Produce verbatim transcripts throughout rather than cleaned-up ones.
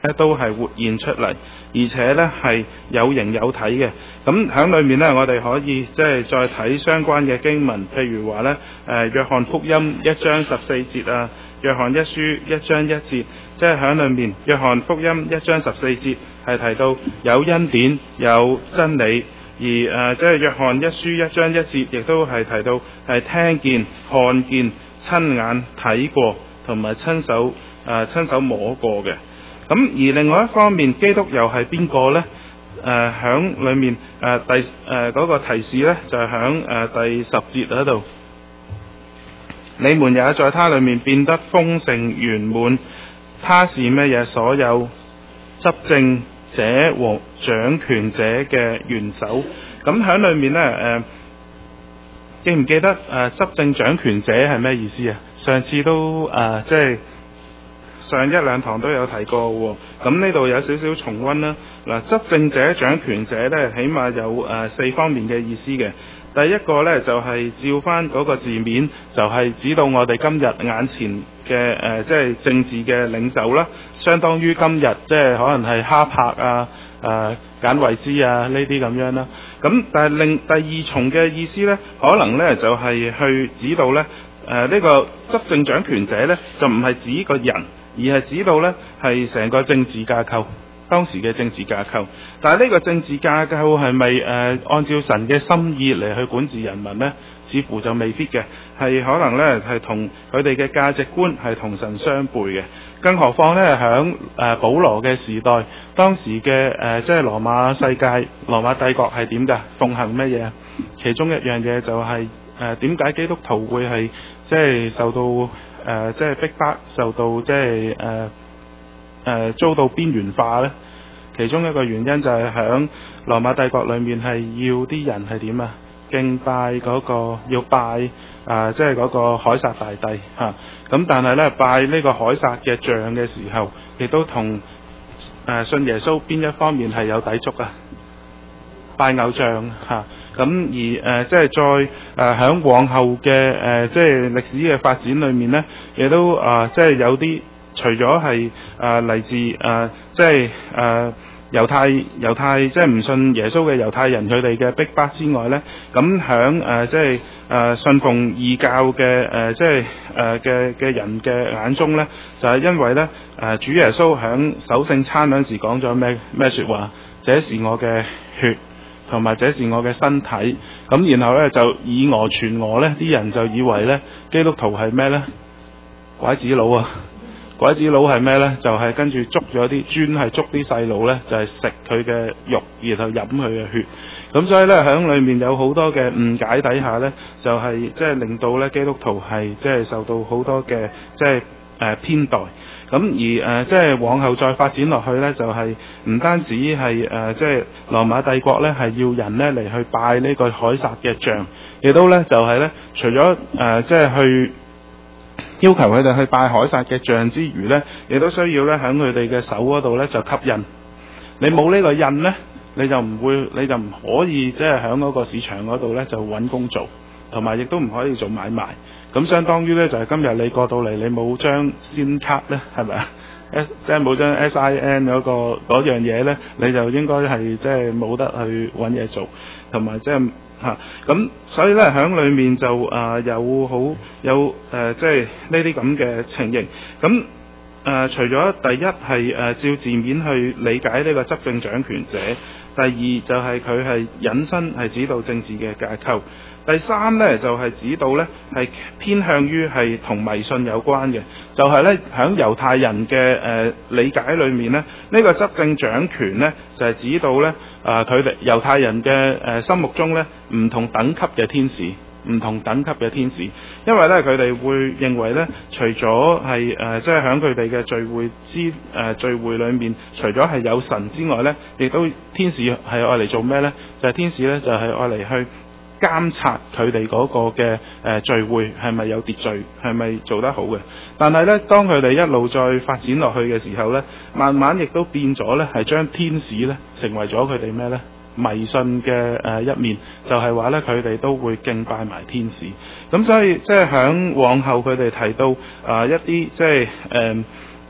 都係活現出嚟，而且呢係有形有體嘅。咁喺裏面呢，我哋可以即係再睇相關嘅經文，譬如話呢，誒約翰福音一章十四節啊，約翰一書一章一節，即係喺裏面約翰福音一章十四節係提到有恩典有真理，而誒即係約翰一書一章一節亦都係提到係聽見看見親眼睇過同埋親手誒、呃、親手摸過嘅。咁而另外一方面，基督又係邊個呢？誒、呃、響裏面誒、呃、第誒嗰、呃那個提示呢，就係響誒第十節嗰度，你們也在他裏面變得豐盛圓滿。他是咩嘢？所有執政者和掌權者嘅元首。咁響裏面呢，誒、呃、記唔記得誒、呃、執政掌權者係咩意思啊？上次都誒、呃、即係。上一兩堂都有提過喎，咁呢度有少少重溫啦。嗱，執政者、掌權者呢，起碼有誒、呃、四方面嘅意思嘅。第一個呢，就係、是、照翻嗰個字面，就係、是、指到我哋今日眼前嘅誒、呃，即係政治嘅領袖啦，相當於今日即係可能係哈柏啊、誒、呃、簡維茲啊呢啲咁樣啦。咁但係另第二重嘅意思呢，可能呢就係、是、去指到呢誒呢、呃這個執政掌權者呢，就唔係指個人。而係指到呢係成個政治架構，當時嘅政治架構。但係呢個政治架構係咪誒按照神嘅心意嚟去管治人民呢？似乎就未必嘅，係可能呢係同佢哋嘅價值觀係同神相悖嘅。更何況呢，響誒保羅嘅時代，當時嘅誒即係羅馬世界、羅馬帝國係點㗎？奉行乜嘢？其中一樣嘢就係誒點解基督徒會係即係受到誒、呃，即係逼迫，受到即係誒誒遭到邊緣化呢？其中一個原因就係響羅馬帝國裏面係要啲人係點啊？敬拜嗰、那個要拜啊、呃，即係嗰個凱撒大帝嚇。咁、啊、但係呢，拜呢個凱撒嘅像嘅時候，亦都同誒、呃、信耶穌邊一方面係有抵觸啊？拜偶像嚇，咁、啊、而誒、呃、即係再誒響往後嘅誒、呃、即係歷史嘅發展裏面呢，亦都啊、呃、即係有啲除咗係誒嚟自誒、呃、即係誒、呃、猶太猶太即係唔信耶穌嘅猶太人佢哋嘅逼迫之外呢，咁響誒即係誒、呃、信奉異教嘅誒、呃、即係誒嘅嘅人嘅眼中呢，就係、是、因為呢，誒、呃、主耶穌響守聖餐嗰陣時講咗咩咩説話？這是我嘅血。同埋這是我嘅身體，咁然後呢，就以訛傳訛呢，啲人就以為呢基督徒係咩呢？拐子佬啊！拐子佬係咩呢？就係、是、跟住捉咗啲專係捉啲細路呢，就係食佢嘅肉，然後飲佢嘅血。咁所以呢，喺裏面有好多嘅誤解底下呢，就係即係令到呢基督徒係即係受到好多嘅即係誒偏待。咁而誒、呃、即係往後再發展落去呢，就係、是、唔單止係誒、呃、即係羅馬帝國呢係要人呢嚟去拜呢個凱撒嘅像，亦都呢就係、是、呢除咗誒、呃、即係去要求佢哋去拜凱撒嘅像之餘呢，亦都需要呢喺佢哋嘅手嗰度呢就吸印。你冇呢個印呢，你就唔會，你就唔可以即係喺嗰個市場嗰度呢就揾工做，同埋亦都唔可以做買賣。咁相當於咧就係、是、今日你過到嚟，你冇張先卡咧，係咪啊？即係冇張 S I N 嗰、那個嗰樣嘢咧，你就應該係即係冇得去揾嘢做，同埋即係嚇咁。所以咧喺裏面就啊、呃、有好有誒、呃、即係呢啲咁嘅情形。咁誒、呃、除咗第一係誒、呃、照字面去理解呢個執政掌權者，第二就係佢係引申係指導政治嘅架構。第三呢，就係、是、指到呢係偏向於係同迷信有關嘅，就係、是、呢喺猶太人嘅誒、呃、理解裏面呢，呢、這個執政掌權呢，就係、是、指到呢啊佢哋猶太人嘅誒、呃、心目中呢唔同等級嘅天使，唔同等級嘅天使，因為呢，佢哋會認為呢，除咗係誒即係喺佢哋嘅聚會之誒、呃、聚會裏面，除咗係有神之外呢，亦都天使係愛嚟做咩呢？就係、是、天使呢，就係愛嚟去監察佢哋嗰個嘅誒、呃、聚會係咪有秩序，係咪做得好嘅？但係呢，當佢哋一路再發展落去嘅時候呢，慢慢亦都變咗呢，係將天使呢成為咗佢哋咩呢？迷信嘅誒、呃、一面，就係話呢，佢哋都會敬拜埋天使。咁所以即係響往後佢哋提到啊、呃、一啲即係誒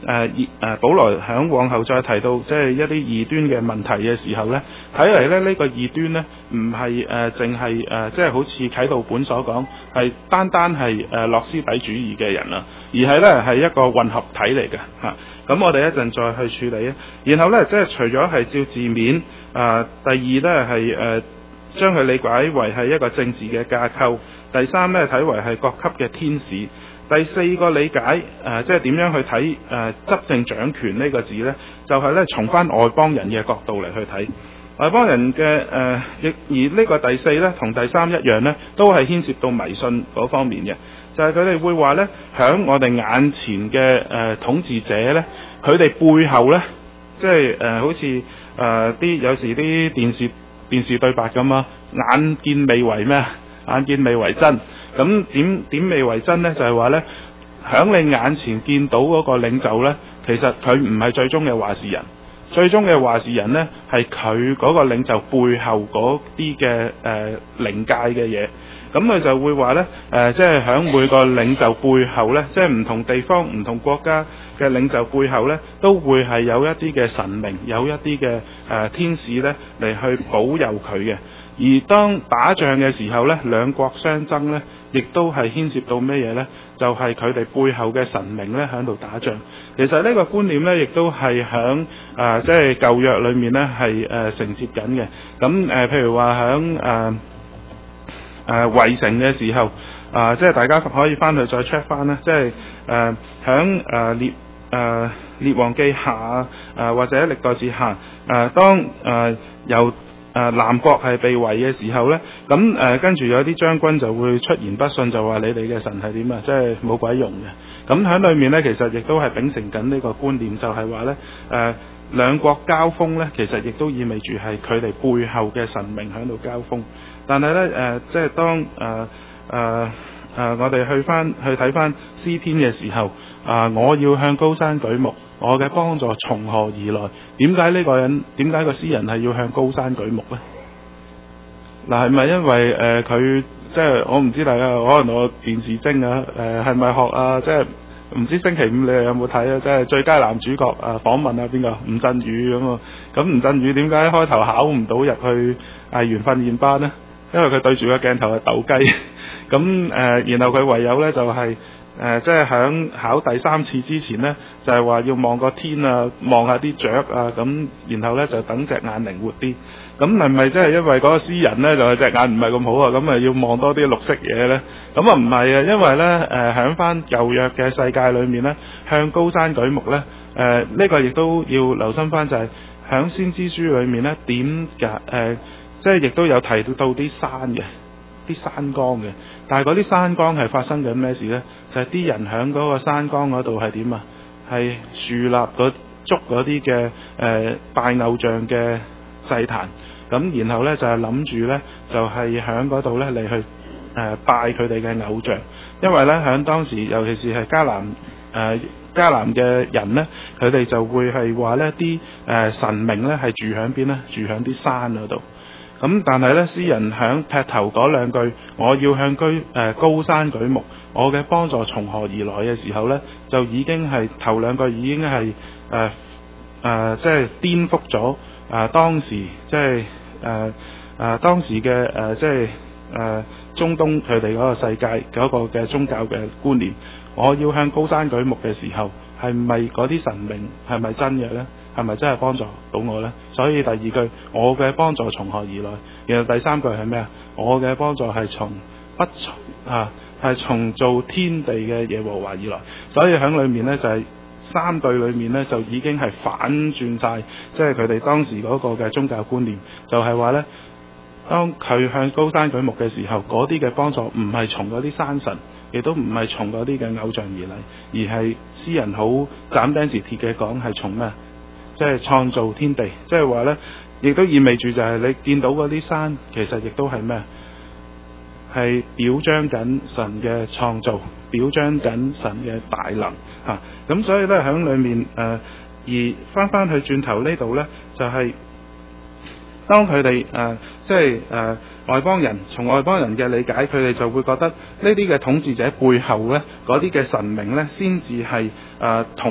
誒異誒保羅響往後再提到即係一啲異端嘅問題嘅時候咧，睇嚟咧呢個異端咧唔係誒淨係誒即係好似啟導本所講係單單係誒諾斯底主義嘅人啊，而係咧係一個混合體嚟嘅嚇。咁我哋一陣再去處理啊。然後咧即係除咗係照字面啊、呃，第二咧係誒將佢理解為係一個政治嘅架構，第三咧睇為係各級嘅天使。第四個理解誒、呃，即係點樣去睇誒、呃、執政掌權呢個字呢？就係、是、咧從翻外邦人嘅角度嚟去睇外邦人嘅誒，亦、呃、而呢個第四呢，同第三一樣呢，都係牽涉到迷信嗰方面嘅，就係佢哋會話呢，響我哋眼前嘅誒、呃、統治者呢，佢哋背後呢，即係誒、呃、好似誒啲有時啲電視電視對白咁啊，眼見未為咩？眼見未為真，咁點點未為真呢？就係話呢，響你眼前見到嗰個領袖呢，其實佢唔係最終嘅話事人，最終嘅話事人呢，係佢嗰個領袖背後嗰啲嘅誒靈界嘅嘢。咁佢就會話呢，誒、呃，即係喺每個領袖背後呢，即係唔同地方、唔同國家嘅領袖背後呢，都會係有一啲嘅神明，有一啲嘅誒天使呢嚟去保佑佢嘅。而當打仗嘅時候呢，兩國相爭呢，亦都係牽涉到咩嘢呢？就係佢哋背後嘅神明呢喺度打仗。其實呢個觀念呢，亦都係響誒即係舊約裏面呢係誒承接緊嘅。咁誒、呃，譬如話響誒誒圍城嘅時候，啊、呃，即係大家可以翻去再 check 翻啦，即係誒響誒列誒列王記下啊、呃，或者歷代志下誒、呃，當誒、呃、由誒、呃、南國係被圍嘅時候呢，咁誒跟住有啲將軍就會出言不遜，就話你哋嘅神係點啊，即係冇鬼用嘅。咁喺裏面呢，其實亦都係秉承緊呢個觀念，就係話呢誒兩國交鋒呢，其實亦都意味住係佢哋背後嘅神明喺度交鋒。但係呢，誒、呃，即係當誒誒誒我哋去翻去睇翻詩篇嘅時候，啊、呃，我要向高山舉目。我嘅幫助從何而來？點解呢個人？點解個詩人係要向高山舉目呢？嗱，係咪因為誒佢、呃、即係我唔知大家可能我電視精啊誒係咪學啊？即係唔知星期五你有冇睇啊？即係最佳男主角啊訪問啊邊個？吳鎮宇咁啊？咁吳鎮宇點解開頭考唔到入去藝員訓練班呢？因為佢對住個鏡頭係鬥雞咁誒，然後佢唯有呢就係、是。誒、呃，即係喺考第三次之前呢，就係、是、話要望個天啊，望下啲雀啊，咁然後呢，就等隻眼靈活啲。咁係咪即係因為嗰個詩人呢，就係隻眼唔係咁好啊？咁啊要望多啲綠色嘢呢？咁啊唔係啊，因為呢，誒喺翻舊約嘅世界裏面呢，向高山舉目呢，誒、呃、呢、這個亦都要留心翻，就係喺先知書裏面呢，點解誒即係亦都有提到啲山嘅。啲山崗嘅，但係嗰啲山崗係發生緊咩事呢？就係、是、啲人喺嗰個山崗嗰度係點啊？係樹立嗰築嗰啲嘅誒拜偶像嘅祭壇，咁然後呢，就係諗住呢，就係喺嗰度呢嚟去誒、呃、拜佢哋嘅偶像，因為呢，喺當時尤其是係迦南誒、呃、迦南嘅人呢，佢哋就會係話呢啲誒、呃、神明呢係住喺邊呢？住喺啲山嗰度。咁但係咧，詩人響劈頭嗰兩句，我要向居誒、呃、高山舉目，我嘅幫助從何而來嘅時候咧，就已經係頭兩句已經係誒誒，即係顛覆咗啊、呃、當時即係誒誒當時嘅誒、呃、即係誒、呃、中東佢哋嗰個世界嗰個嘅宗教嘅觀念。我要向高山舉目嘅時候，係咪嗰啲神明係咪真嘅咧？係咪真係幫助到我呢？所以第二句，我嘅幫助從何而來？然後第三句係咩啊？我嘅幫助係從不從啊，係從造天地嘅耶和華而來。所以喺裏面呢，就係、是、三句裏面呢，就已經係反轉晒，即係佢哋當時嗰個嘅宗教觀念，就係、是、話呢，當佢向高山舉目嘅時候，嗰啲嘅幫助唔係從嗰啲山神，亦都唔係從嗰啲嘅偶像而嚟，而係詩人好斬釘截鐵嘅講係從咩？即係創造天地，即係話呢，亦都意味住就係你見到嗰啲山，其實亦都係咩？係表彰緊神嘅創造，表彰緊神嘅大能嚇。咁、啊、所以呢，喺裏面誒、呃，而翻翻去轉頭呢度呢，就係、是、當佢哋誒，即係誒、呃、外邦人，從外邦人嘅理解，佢哋就會覺得呢啲嘅統治者背後呢，嗰啲嘅神明呢，先至係誒統。誒、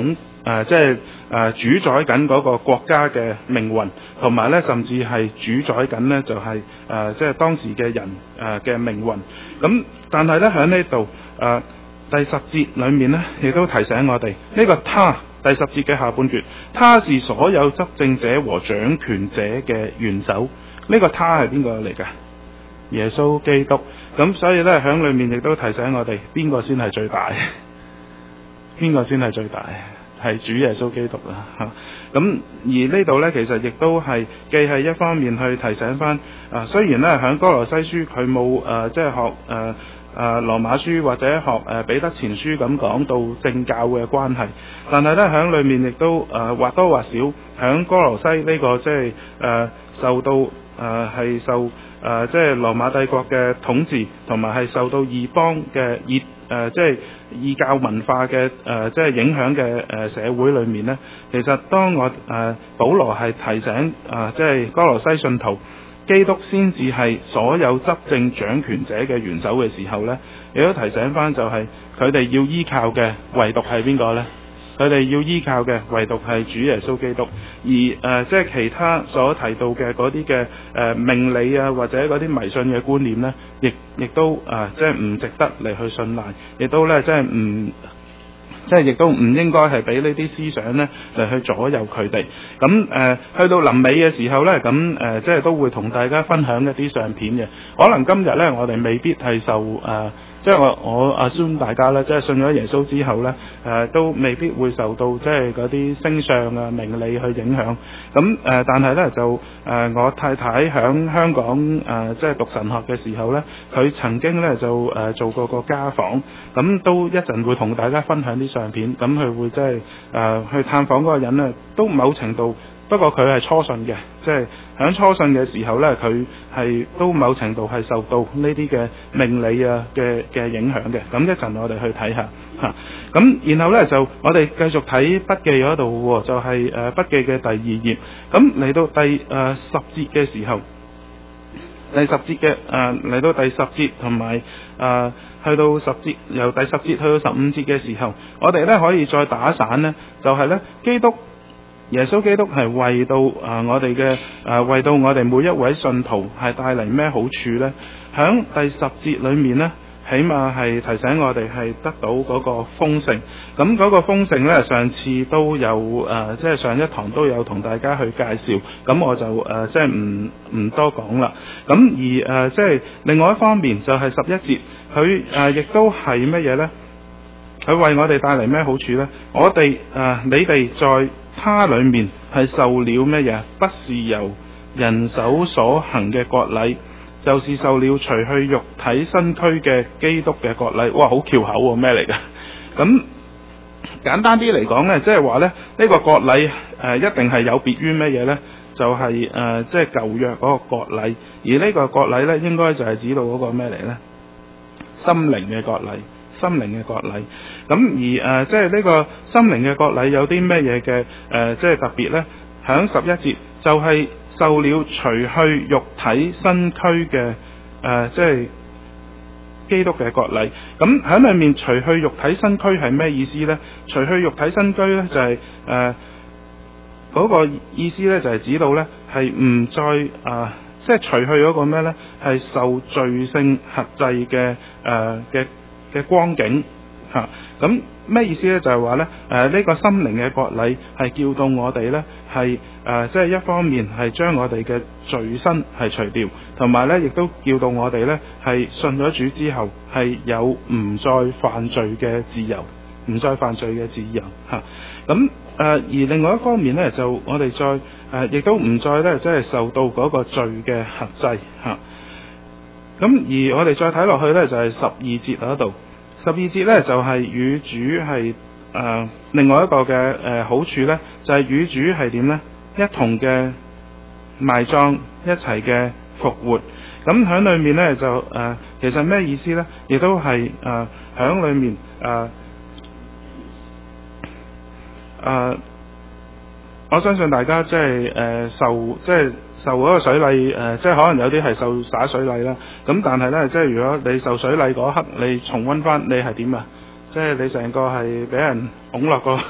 誒即係誒主宰緊嗰個國家嘅命運，同埋咧甚至係主宰緊咧就係誒即係當時嘅人誒嘅命運。咁但係咧喺呢度誒第十節裏面咧，亦都提醒我哋呢、這個他第十節嘅下半段，他是所有執政者和掌權者嘅元首。呢、這個他係邊個嚟㗎？耶穌基督。咁所以咧喺裏面亦都提醒我哋，邊個先係最大？邊個先係最大？係主耶穌基督啦嚇。咁而呢度咧，其實亦都係既係一方面去提醒翻啊，雖然咧喺哥羅西書佢冇誒即係學誒。呃誒、呃、羅馬書或者學誒、呃、彼得前書咁講到政教嘅關係，但係咧喺裏面亦都誒、呃、或多或少喺哥羅西呢、這個即係誒受到誒係、呃、受誒、呃、即係羅馬帝國嘅統治，同埋係受到異邦嘅異誒即係異教文化嘅誒、呃、即係影響嘅誒社會裏面咧，其實當我誒、呃、保羅係提醒誒、呃、即係哥羅西信徒，基督先至係所有執政掌權者嘅元首嘅時候呢，亦都提醒翻就係佢哋要依靠嘅唯獨係邊個呢？佢哋要依靠嘅唯獨係主耶穌基督，而誒、呃、即係其他所提到嘅嗰啲嘅誒命理啊，或者嗰啲迷信嘅觀念呢，亦亦都誒、呃、即係唔值得嚟去信賴，亦都咧即係唔。即係亦都唔應該係俾呢啲思想咧嚟去左右佢哋。咁誒、呃、去到臨尾嘅時候咧，咁誒、呃、即係都會同大家分享一啲相片嘅。可能今日咧我哋未必係受誒、呃，即係我我 assume 大家咧，即係信咗耶穌之後咧，誒、呃、都未必會受到即係嗰啲星相啊命理去影響。咁誒、呃，但係咧就誒、呃、我太太喺香港誒、呃、即係讀神學嘅時候咧，佢曾經咧就誒、呃、做過個家訪，咁都一陣會同大家分享啲相片，咁佢會即係誒去探訪嗰個人咧，都某程度，不過佢係初信嘅，即係喺初信嘅時候咧，佢係都某程度係受到呢啲嘅命理啊嘅嘅影響嘅。咁一陣我哋去睇下嚇，咁、啊、然後咧就我哋繼續睇筆記嗰度喎，就係、是、誒、呃、筆記嘅第二頁。咁嚟到第誒、呃、十節嘅時候。第十節嘅誒嚟到第十節同埋誒去到十節，由第十節去到十五節嘅時候，我哋咧可以再打散呢，就係、是、咧基督耶穌基督係為到誒、呃、我哋嘅誒為到我哋每一位信徒係帶嚟咩好處呢？響第十節裏面呢，起碼係提醒我哋係得到嗰個豐盛。咁嗰個豐盛呢，上次都有誒、呃，即係上一堂都有同大家去介紹。咁我就誒、呃，即係唔唔多講啦。咁而誒、呃，即係另外一方面就係十一節，佢誒亦都係乜嘢呢？佢為我哋帶嚟咩好處呢？我哋誒、呃，你哋在他裏面係受了乜嘢？不是由人手所行嘅割禮，就是受了除去肉體身軀嘅基督嘅割禮。哇，好翹口喎，咩嚟㗎？咁簡單啲嚟講呢，即係話咧，呢、這個割禮誒、呃、一定係有別於乜嘢呢？就係、是、誒、呃、即係舊約嗰個割禮，而呢個割禮呢，應該就係指到嗰個咩嚟呢？心靈嘅割禮，心靈嘅割禮。咁而誒、呃、即係呢個心靈嘅割禮有啲咩嘢嘅誒即係特別呢？響十一節就係受了除去肉體身軀嘅誒即係基督嘅割禮。咁喺裏面除去肉體身軀係咩意思呢？除去肉體身軀呢，就係誒嗰個意思呢，就係指到呢係唔再誒、呃、即係除去嗰個咩呢？係受罪性轄制嘅誒嘅嘅光景嚇。咁、啊、咩意思呢？就係話呢，誒、呃、呢、這個心靈嘅割禮係叫到我哋呢係誒即係一方面係將我哋嘅罪身係除掉，同埋呢亦都叫到我哋呢係信咗主之後係有唔再犯罪嘅自由，唔再犯罪嘅自由嚇。咁、啊、誒、呃、而另外一方面呢，就我哋再誒亦、呃、都唔再呢即係受到嗰個罪嘅轄制嚇。咁、啊、而我哋再睇落去呢，就係、是、十二節嗰度。十二節咧就係、是、與主係誒、呃、另外一個嘅誒、呃、好處咧，就係、是、與主係點咧？一同嘅埋葬，一齊嘅復活。咁喺裏面咧就誒、呃，其實咩意思咧？亦都係誒喺裏面誒誒、呃呃，我相信大家即係誒受即係受嗰個水禮誒、呃，即係可能有啲係受灑水禮啦。咁但係咧，即係如果你受水禮嗰刻，你重溫翻你係點啊？即係你成個係俾人拱落個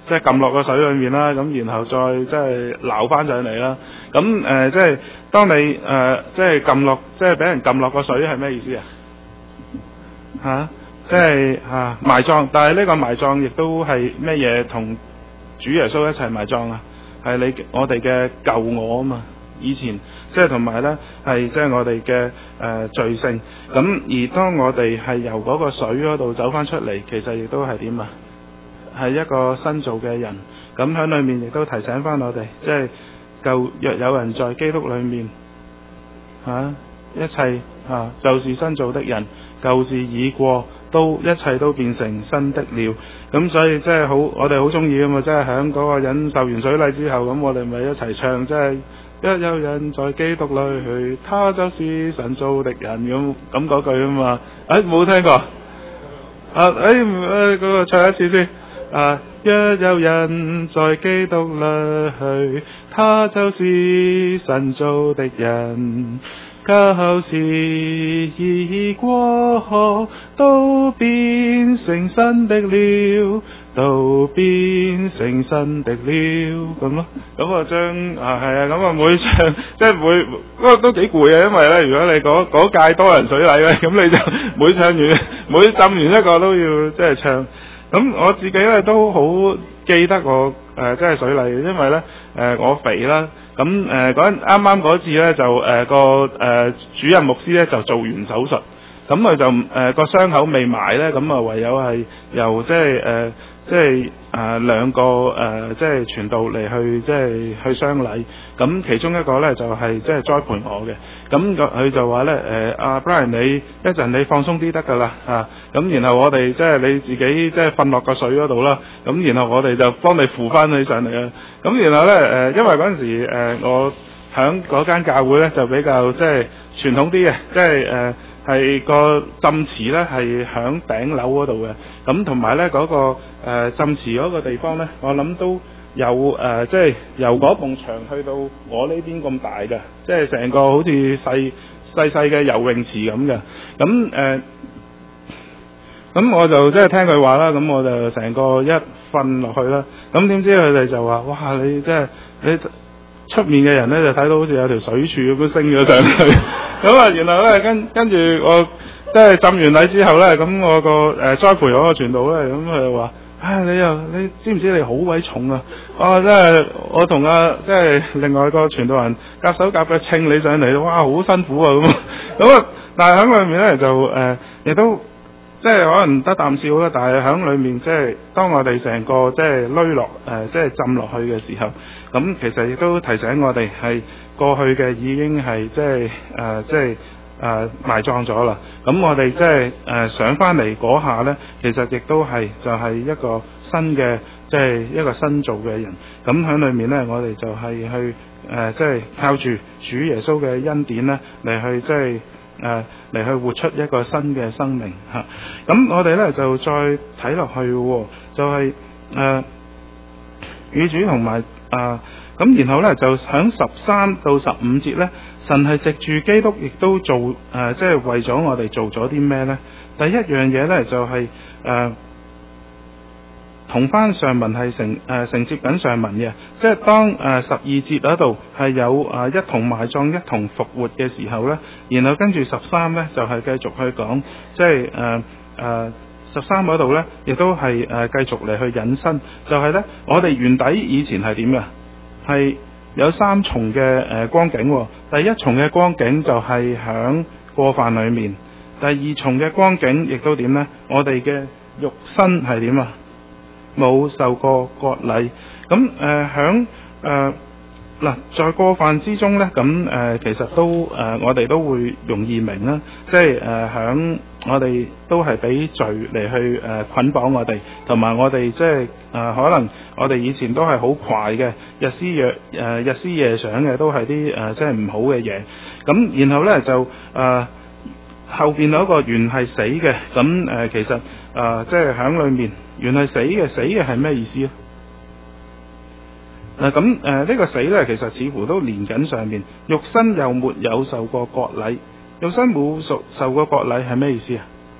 即係撳落個水裏面啦，咁然後再即係撈翻上嚟啦。咁誒、呃、即係當你誒、呃、即係撳落，即係俾人撳落個水係咩意思啊？嚇，即係嚇埋葬，但係呢個埋葬亦都係咩嘢？同主耶穌一齊埋葬啊？係你我哋嘅舊我啊嘛。以前即係同埋咧係即係我哋嘅誒罪性。咁而當我哋係由嗰個水嗰度走翻出嚟，其實亦都係點啊？係一個新造嘅人。咁喺裏面亦都提醒翻我哋，即係舊若有人在基督裏面嚇、啊，一切嚇、啊、就是新造的人，舊事已過，都一切都變成新的了。咁所以即係好，我哋好中意㗎嘛！即係喺嗰個人受完水禮之後，咁我哋咪一齊唱，即係一有人在基督裏去，他就是神造的人咁咁嗰句啊嘛。誒冇聽過？啊誒誒嗰個唱一次先。啊！若有人在基督裏去，他就是神造的人。舊事已過，都變成新的了，都變成新的了，咁咯。咁啊將啊係啊，咁啊每唱即係每不過都幾攰啊，因為咧如果你嗰嗰屆多人水禮咧，咁你就每唱完每浸完一個都要即係唱。咁我自己咧都好記得我誒即係水禮，因為咧誒、呃、我肥啦，咁誒嗰陣啱啱嗰次咧就誒、呃、個誒、呃、主任牧師咧就做完手術，咁佢就誒個傷口未埋咧，咁啊唯有係由即係誒即係誒兩個誒、呃、即係傳道嚟去即係去相禮，咁其中一個咧就係、是、即係栽培我嘅，咁佢就話咧誒阿 Brian 你一陣你放鬆啲得㗎啦嚇，咁、啊、然後我哋即係你自己即係瞓落個水嗰度啦，咁然後我哋就幫你扶翻起上嚟啊，咁然後咧誒、呃、因為嗰陣時、呃、我響嗰間教會咧就比較即係傳統啲嘅，即係誒係個浸池咧係響頂樓嗰度嘅，咁同埋咧嗰個、呃、浸池嗰個地方咧，我諗都有誒、呃，即係由嗰埲牆去到我呢邊咁大嘅，即係成個好似細細細嘅游泳池咁嘅，咁誒咁我就即係聽佢話啦，咁我就成個一瞓落去啦，咁點知佢哋就話：哇！你即係你。出面嘅人咧就睇到好似有條水柱咁升咗上去，咁啊，然後咧跟跟住我即係浸完禮之後咧，咁我個誒栽培我個傳道咧，咁佢就話：唉，你又你知唔知你好鬼重啊？哇！真係我同啊即係另外個傳道人夾手夾腳稱你上嚟，哇！好辛苦啊咁啊，咁啊，但係喺裏面咧就誒亦都。即係可能得啖笑啦，但係喺裏面即係當我哋成個即係攏落誒，即係浸落去嘅時候，咁其實亦都提醒我哋係過去嘅已經係即係誒即係誒埋葬咗啦。咁我哋即係誒上翻嚟嗰下咧，其實亦都係就係一個新嘅即係一個新造嘅人。咁喺裏面咧，我哋就係去誒即係靠住主耶穌嘅恩典咧嚟去即係。誒嚟、呃、去活出一個新嘅生命嚇，咁、啊、我哋咧就再睇落去喎，就係誒與主同埋啊，咁然後咧就喺十三到十五節咧，神係藉住基督亦都做誒，即、呃、係、就是、為咗我哋做咗啲咩咧？第一樣嘢咧就係、是、誒。呃同翻上文係承誒承接緊上文嘅，即係當誒十二節嗰度係有誒一同埋葬一同復活嘅時候咧，然後跟住十三咧就係、是、繼續去講，即係誒誒十三嗰度咧，亦都係誒繼續嚟去引申，就係、是、咧我哋原底以前係點嘅？係有三重嘅誒光景、哦，第一重嘅光景就係響過犯裏面，第二重嘅光景亦都點咧？我哋嘅肉身係點啊？冇受過割禮，咁誒響誒嗱，在過犯之中咧，咁誒、呃、其實都誒、呃、我哋都會容易明啦，即係誒響我哋都係俾罪嚟去誒、呃、捆綁我哋，同埋我哋即係誒可能我哋以前都係好壞嘅，日思夜誒、呃、日思夜想嘅都係啲誒即係唔好嘅嘢，咁然後咧就誒。呃後邊有一個原係死嘅，咁誒、呃、其實誒、呃、即係喺裏面原係死嘅，死嘅係咩意思啊？嗱咁誒呢個死咧，其實似乎都連緊上面，肉身又沒有受過割禮，肉身冇受受過割禮係咩意思啊？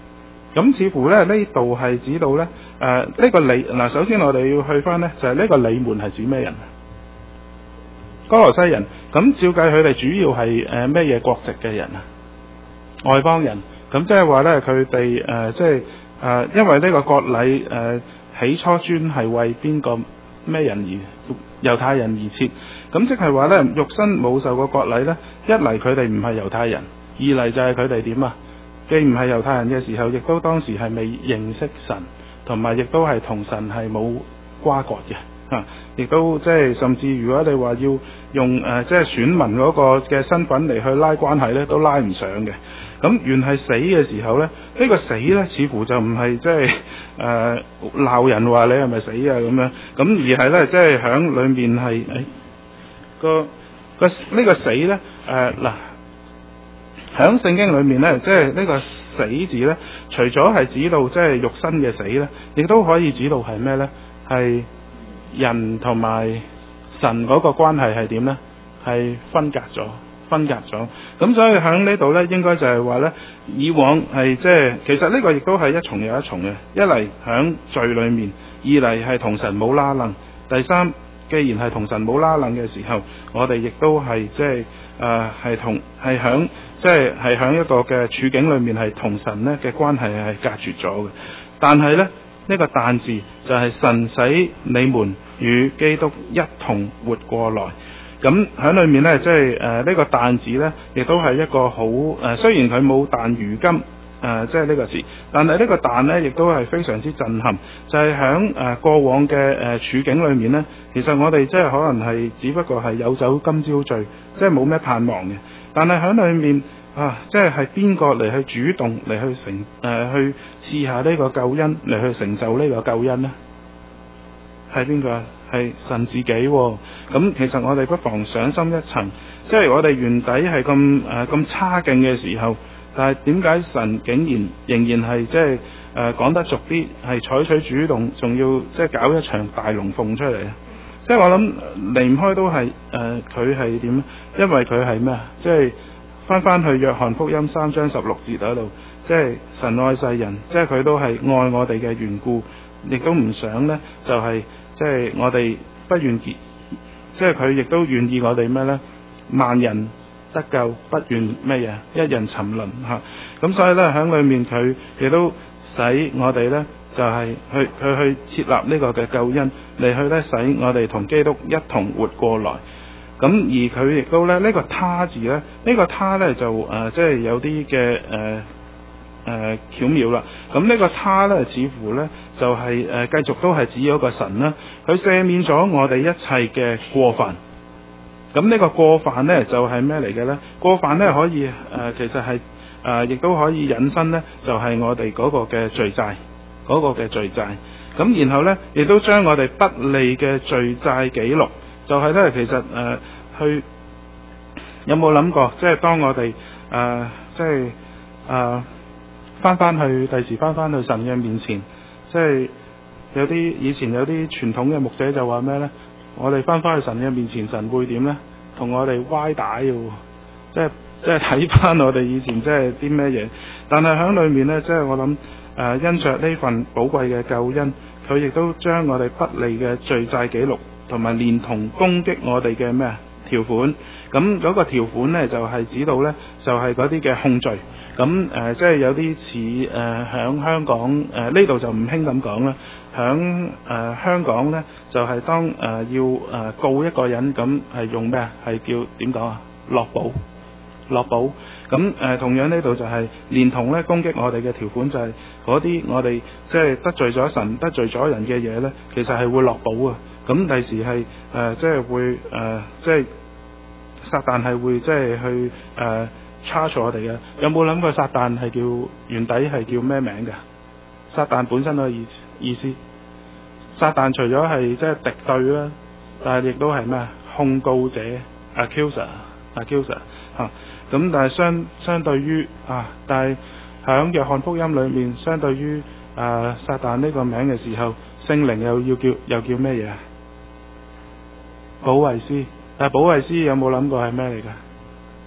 咁似乎咧呢度係指到咧誒呢個你嗱，首先我哋要去翻咧就係呢個你們係指咩人？歌羅西人。咁照計佢哋主要係誒咩嘢國籍嘅人啊？外邦人。咁即係話咧佢哋誒即係誒因為呢個割禮誒起初專係為邊個咩人而猶太人而設。咁即係話咧肉身冇受過割禮咧，一嚟佢哋唔係猶太人，二嚟就係佢哋點啊？既唔係猶太人嘅時候，亦都當時係未認識神，同埋亦都係同神係冇瓜葛嘅。啊！亦都即係甚至如果你話要用誒、呃、即係選民嗰個嘅身份嚟去拉關係咧，都拉唔上嘅。咁原係死嘅時候咧，呢、這個死咧似乎就唔係即係誒鬧人話你係咪死啊咁樣，咁而係咧即係響裏面係誒、哎、個個呢、這個死咧誒嗱響聖經裏面咧，即係呢個死字咧，除咗係指到即係肉身嘅死咧，亦都可以指到係咩咧？係人同埋神嗰個關係係點呢？係分隔咗，分隔咗。咁所以喺呢度呢，應該就係話呢，以往係即係其實呢個亦都係一重又一重嘅。一嚟喺罪裏面，二嚟係同神冇拉楞。第三，既然係同神冇拉楞嘅時候，我哋亦都係即係誒係同係喺即係係喺一個嘅處境裏面係同神呢嘅關係係隔絕咗嘅。但係呢。呢個但字就係神使你們與基督一同活過來。咁喺裏面呢，即係誒呢個但字呢，亦都係一個好誒、呃，雖然佢冇但如今誒，即係呢個字，但係呢個但呢，亦都係非常之震撼。就係喺誒過往嘅誒、呃、處境裏面呢，其實我哋即係可能係只不過係有酒今朝醉，即係冇咩盼望嘅。但係喺裏面。啊！即係係邊個嚟去主動嚟去成誒、呃、去賜下呢個救恩嚟去成就呢個救恩呢？係邊個？係神自己、哦。咁其實我哋不妨想深一層，即係我哋原底係咁誒咁差勁嘅時候，但係點解神竟然仍然係即係誒講得俗啲，係採取主動，仲要即係搞一場大龍鳳出嚟啊！即係我諗離唔開都係誒佢係點？因為佢係咩啊？即係。翻翻去約翰福音三章十六節嗰度，即係神愛世人，即係佢都係愛我哋嘅緣故，亦都唔想呢，就係、是、即係我哋不願結，即係佢亦都願意我哋咩呢？萬人得救，不願咩嘢？一人沉淪嚇。咁、啊、所以呢，喺裏面佢亦都使我哋呢，就係、是、去佢去設立呢個嘅救恩，嚟去呢，使我哋同基督一同活過來。咁而佢亦都咧，呢、這個他字咧，呢、這個他咧就誒、呃，即係有啲嘅誒誒巧妙啦。咁呢個他咧，似乎咧就係、是、誒、呃、繼續都係指咗個神啦。佢赦免咗我哋一切嘅過犯。咁呢個過犯咧就係咩嚟嘅咧？過犯咧可以誒、呃，其實係誒、呃，亦都可以引申咧，就係、是、我哋嗰個嘅罪債，嗰、那個嘅罪債。咁然後咧，亦都將我哋不利嘅罪債記錄。就係咧，其實誒、呃，去有冇諗過？即係當我哋誒、呃，即係誒，翻翻去第時翻翻去神嘅面前，即係有啲以前有啲傳統嘅牧者就話咩咧？我哋翻翻去神嘅面前，神會點咧？同我哋歪打嘅，即係即係睇翻我哋以前即係啲咩嘢。但係喺裏面咧，即係我諗誒、呃，因着呢份寶貴嘅救恩，佢亦都將我哋不利嘅罪債記錄。同埋連同攻擊我哋嘅咩啊條款，咁嗰個條款呢，就係、是、指到呢，就係嗰啲嘅控罪，咁誒、呃、即係有啲似誒響香港誒呢度就唔興咁講啦，響誒、呃、香港呢，就係、是、當誒、呃、要誒、呃、告一個人，咁係用咩啊？係叫點講啊？落保，落保，咁誒、呃、同樣呢度就係連同咧攻擊我哋嘅條款，就係嗰啲我哋即係得罪咗神、得罪咗人嘅嘢呢，其實係會落保啊！咁第時係誒、呃，即係會誒、呃，即係撒旦係會即係去誒 charge 我哋嘅。有冇諗過撒旦係叫原底係叫咩名㗎？撒旦本身嘅意意思，撒旦除咗係即係敵對啦，但係亦都係咩控告者 accuser，accuser 嚇。咁但係相相對於啊，但係喺約翰福音裏面，相對於誒、呃、撒旦呢個名嘅時候，聖靈又要叫又叫咩嘢啊？保惠師，但係保惠師有冇諗過係咩嚟㗎？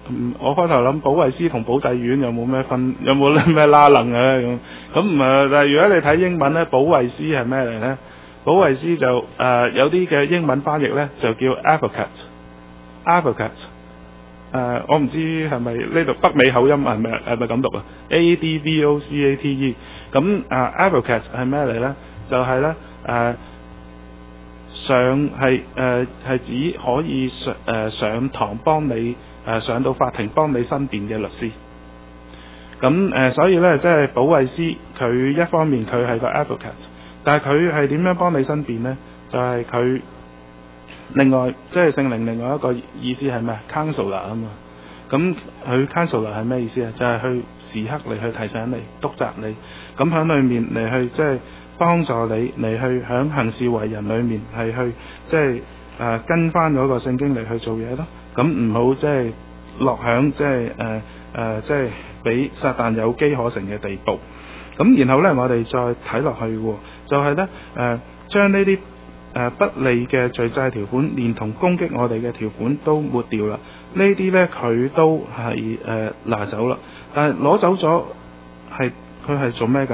嗯、我開頭諗保惠師同保濟丸有冇咩分，有冇咩拉楞嘅咁？咁唔係，但係如果你睇英文咧，保惠師係咩嚟咧？保惠師就誒、呃、有啲嘅英文翻譯咧就叫 advocate，advocate， 誒、呃、我唔知係咪呢度北美口音係咪係咪咁讀啊 ？A D V O C A T E， 咁啊 advocate 係咩嚟咧？就係咧誒上係誒係指可以上誒、呃、上堂幫你誒、呃、上到法庭幫你申辯嘅律師。咁誒、呃、所以咧即係保惠師佢一方面佢係個 advocate。但係佢係點樣幫你申辯呢？就係、是、佢另外即係聖靈另外一個意思係咩 ？counselor 啊嘛。咁佢 counselor 係咩意思啊？就係、是、去時刻嚟去提醒你、督責你。咁喺裏面嚟去即係幫助你嚟去喺行事為人裏面係去即係誒跟翻嗰個聖經嚟去做嘢咯。咁唔好即係落響即係誒誒即係俾撒旦有機可乘嘅地步。咁然後咧，我哋再睇落去，就係咧誒，將呢啲誒不利嘅罪債條款，連同攻擊我哋嘅條款都抹掉啦。呢啲咧佢都係誒、呃、拿走啦，但係攞走咗係佢係做咩㗎？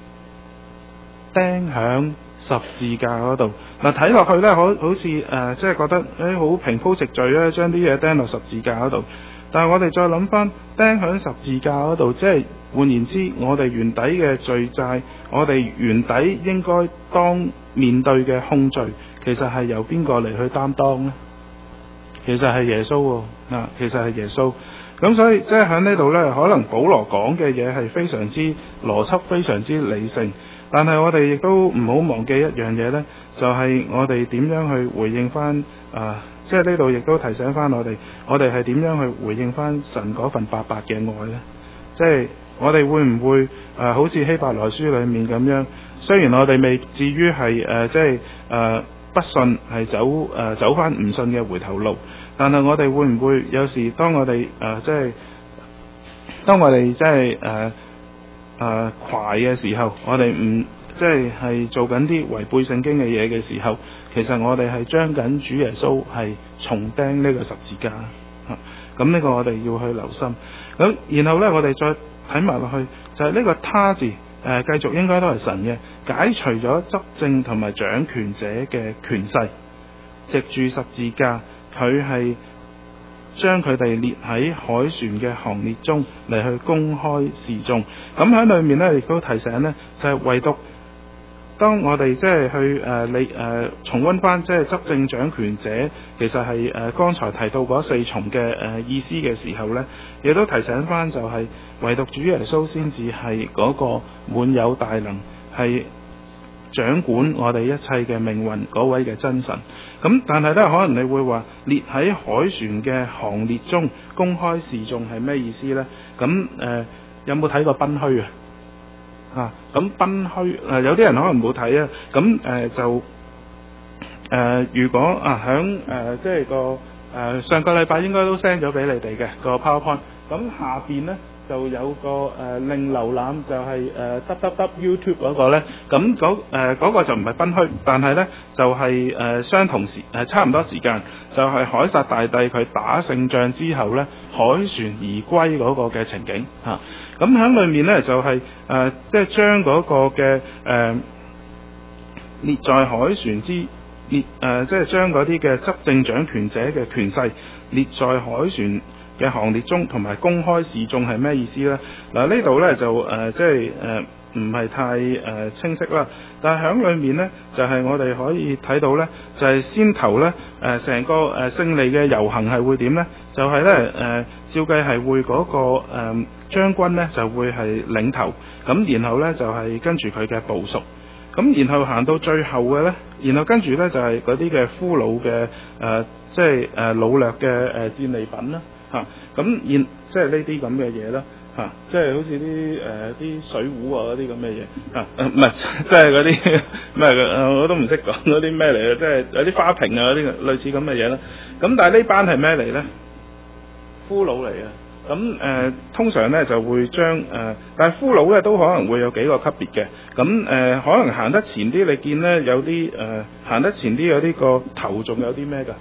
釘響十字架嗰度。嗱睇落去咧，好好似誒即係覺得誒好平鋪直敍咧，將啲嘢釘落十字架嗰度。但係我哋再諗翻釘響十字架嗰度，即係換言之，我哋原底嘅罪債，我哋原底應該當面對嘅控罪，其實係由邊個嚟去擔當呢？其實係耶穌喎，嗱，其實係耶穌。咁所以即係喺呢度呢，可能保羅講嘅嘢係非常之邏輯，非常之理性。但係我哋亦都唔好忘記一樣嘢呢，就係、是、我哋點樣去回應翻啊！即係呢度亦都提醒翻我哋，我哋係點樣去回應翻神嗰份白白嘅愛呢？即係我哋會唔會誒、呃、好似希伯來書裡面咁樣？雖然我哋未至於係誒即係誒不信係走誒、呃、走翻唔信嘅回頭路，但係我哋會唔會有時當我哋誒、呃、即係當我哋即係誒誒壞嘅時候，我哋唔即係係做緊啲違背聖經嘅嘢嘅時候，其實我哋係將緊主耶穌係重釘呢個十字架嚇。咁、啊、呢個我哋要去留心。咁然後呢，我哋再睇埋落去，就係、是、呢個他字誒、呃，繼續應該都係神嘅，解除咗執政同埋掌權者嘅權勢，藉住十字架，佢係將佢哋列喺海船嘅行列中嚟去公開示眾。咁喺裏面呢，亦都提醒呢，就係、是、唯獨當我哋即係去誒你誒重溫翻即係執政掌權者，其實係誒剛才提到嗰四重嘅誒、呃、意思嘅時候呢，亦都提醒翻就係、是、唯獨主耶穌先至係嗰個滿有大能，係掌管我哋一切嘅命運嗰位嘅真神。咁但係呢，可能你會話列喺海船嘅行列中公開示眾係咩意思呢？咁誒、呃、有冇睇過賓虛啊？啊，咁賓虛誒有啲人可能冇睇啊，咁誒、呃、就誒、呃、如果啊響誒、呃、即係個誒、呃、上個禮拜應該都 send 咗俾你哋嘅個 PowerPoint，咁下邊咧就有個誒、呃、另瀏覽就係、是、誒、呃、www YouTube 嗰個咧，咁嗰誒嗰個就唔係賓虛，但係咧就係、是、誒、呃、相同時誒、呃、差唔多時間，就係、是、凱撒大帝佢打勝仗之後咧凱旋而歸嗰個嘅情景嚇。咁喺裏面咧就係、是、誒、呃、即係將嗰個嘅誒、呃、列在海船之列誒、呃、即係將嗰啲嘅執政掌權者嘅權勢列在海船嘅行列中，同埋公開示眾係咩意思呢？嗱、呃、呢度呢就誒、呃、即係誒唔係太誒、呃、清晰啦。但係喺裏面呢，就係、是、我哋可以睇到呢，就係、是、先頭呢誒成、呃、個誒、呃、勝利嘅遊行係會點呢？就係、是、呢，誒、呃、照計係會嗰、那個誒、呃、將軍呢就會係領頭，咁然後呢，就係、是、跟住佢嘅部屬，咁然後行到最後嘅呢，然後跟住呢，就係嗰啲嘅俘虜嘅誒即係誒擄掠嘅誒戰利品啦。嚇咁現即係呢啲咁嘅嘢啦嚇，即係好似啲誒啲水壺啊嗰啲咁嘅嘢嚇，唔係即係嗰啲咩嘅，我都唔識講嗰啲咩嚟嘅，即係有啲花瓶啊嗰啲類似咁嘅嘢啦。咁但係呢班係咩嚟咧？俘虜嚟嘅。咁誒、呃、通常咧就會將誒、呃，但係俘虜咧都可能會有幾個級別嘅。咁誒、呃、可能行得前啲，你見咧有啲誒行得前啲有啲個頭仲有啲咩㗎？